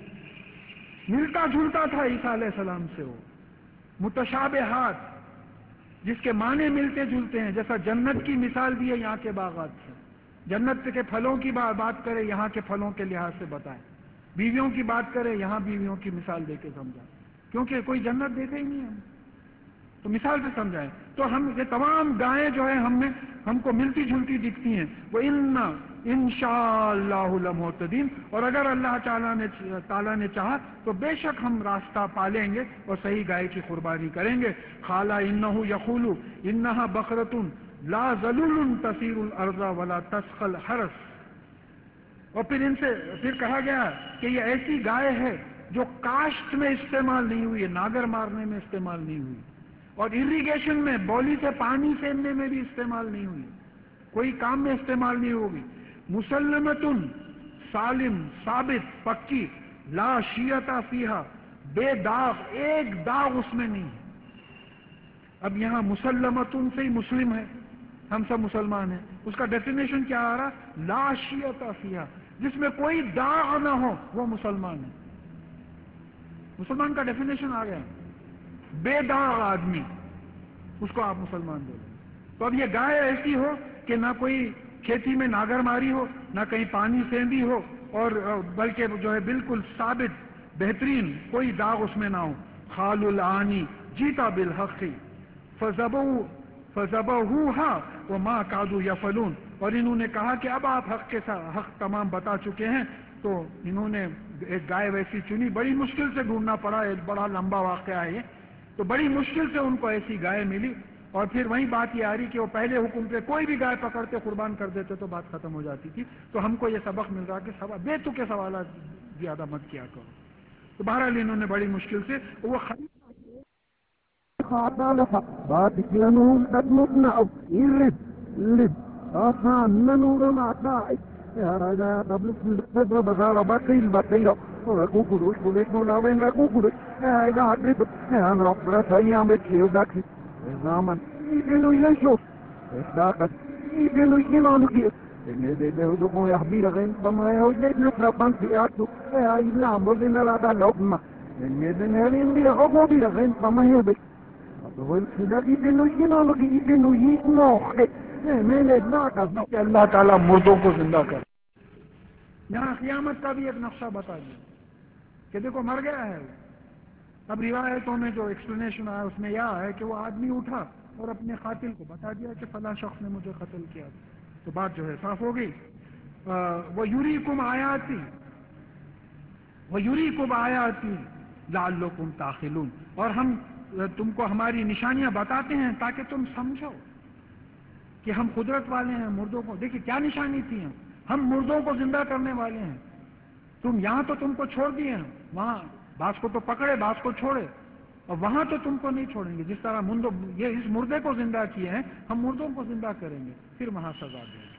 ملتا جلتا تھا عیسیٰ علیہ السلام سے وہ۔ متشابہات جس کے معنی ملتے جلتے ہیں، جیسا جنت کی مثال دی ہے یہاں کے باغات سے، جنت کے پھلوں کی بات کرے یہاں کے پھلوں کے لحاظ سے بتائیں، بیویوں کی بات کرے یہاں بیویوں کی مثال دے کے سمجھائیں، کیونکہ کوئی جنت دیکھے ہی نہیں ہم، تو مثال سے سمجھائیں۔ تو ہم یہ تمام گائیں جو ہیں ہم نے ہم کو ملتی جلتی دکھتی ہیں۔ وَإِنَّا انشاءاللہ لمہتدین، اور اگر اللہ تعالیٰ نے تعالیٰ نے چاہا تو بے شک ہم راستہ پالیں گے اور صحیح گائے کی قربانی کریں گے۔ قال انہ یقول انہا بقرۃ لا ذلول تسیر الارض ولا تسقی الحرث۔ اور پھر ان سے پھر کہا گیا کہ یہ ایسی گائے ہے جو کاشت میں استعمال نہیں ہوئی ہے، ناگر مارنے میں استعمال نہیں ہوئی، اور اریگیشن میں بولی سے پانی سیننے میں بھی استعمال نہیں ہوئی، کوئی کام میں استعمال نہیں ہوگی۔ مسلمتن سالم ثابت پکی، لا شیعتا فیہا بے داغ، ایک داغ اس میں نہیں ہے۔ اب یہاں مسلمتن سے ہی مسلم ہے، ہم سب مسلمان ہیں، اس کا ڈیفینیشن کیا آ رہا؟ لا شیعتا فیہا، جس میں کوئی داغ نہ ہو وہ مسلمان ہے۔ مسلمان کا ڈیفینیشن آ گیا، بے داغ آدمی، اس کو آپ مسلمان بولیں۔ تو اب یہ گائے ایسی ہو کہ نہ کوئی کھیتی میں ناگر ماری ہو، نہ کہیں پانی سیندی ہو، اور بلکہ جو ہے بالکل ثابت بہترین، کوئی داغ اس میں نہ ہو۔ خال العانی جیتا بالحق فذبحوا فذبحوها وما کادوا یفعلون، اور انہوں نے کہا کہ اب آپ حق کے ساتھ حق تمام بتا چکے ہیں، تو انہوں نے ایک گائے ویسی چنی، بڑی مشکل سے ڈھونڈنا پڑا، ایک بڑا لمبا واقعہ ہے یہ، تو بڑی مشکل سے ان کو ایسی گائے ملی، اور پھر وہی بات یہ آ رہی کہ وہ پہلے حکم پہ کوئی بھی گائے پکڑتے قربان کر دیتے تو بات ختم ہو جاتی تھی. تو ہم کو یہ سبق مل رہا کہ سوا بے تکے سوالات زیادہ مت کیا کرو. تو بہرحال انہوں نے بڑی مشکل سے وہ Zaman ilu yesho dakat ilu ilu ki ne de de do ko yahbira gen bama yo de no trapan fi atu ay la mo de la da lokma ne de ne rin bi ho bo bi gen bama yo be to vel sida ki ilu ilu ki ilu ilu ne me ne na ka no کہ اللہ تعالی مردوں کو زندہ کر. یہاں قیامت کا بھی ایک نقشہ بتا دیا کہ دیکھو مر گیا ہے. اب روایتوں میں جو ایکسپلینیشن آیا اس میں یہ ہے کہ وہ آدمی اٹھا اور اپنے قاتل کو بتا دیا کہ فلاں شخص نے مجھے قتل کیا. تو بات جو ہے صاف ہو گئی. وَيُرِيكُمْ آيَاتِي وَيُرِيكُمْ آيَاتِي لَعَلَّكُمْ تَعْقِلُونَ، اور ہم تم کو ہماری نشانیاں بتاتے ہیں تاکہ تم سمجھو کہ ہم قدرت والے ہیں. مردوں کو دیکھیے کیا نشانی تھی، ہم مردوں کو زندہ کرنے والے ہیں. تم یہاں تو تم کو چھوڑ دیے ہیں، وہاں بعض کو تو پکڑے بعض کو چھوڑے، اور وہاں تو تم کو نہیں چھوڑیں گے. جس طرح مردوں یہ اس مردے کو زندہ کیے ہیں ہم مردوں کو زندہ کریں گے، پھر وہاں سزا دیں گے.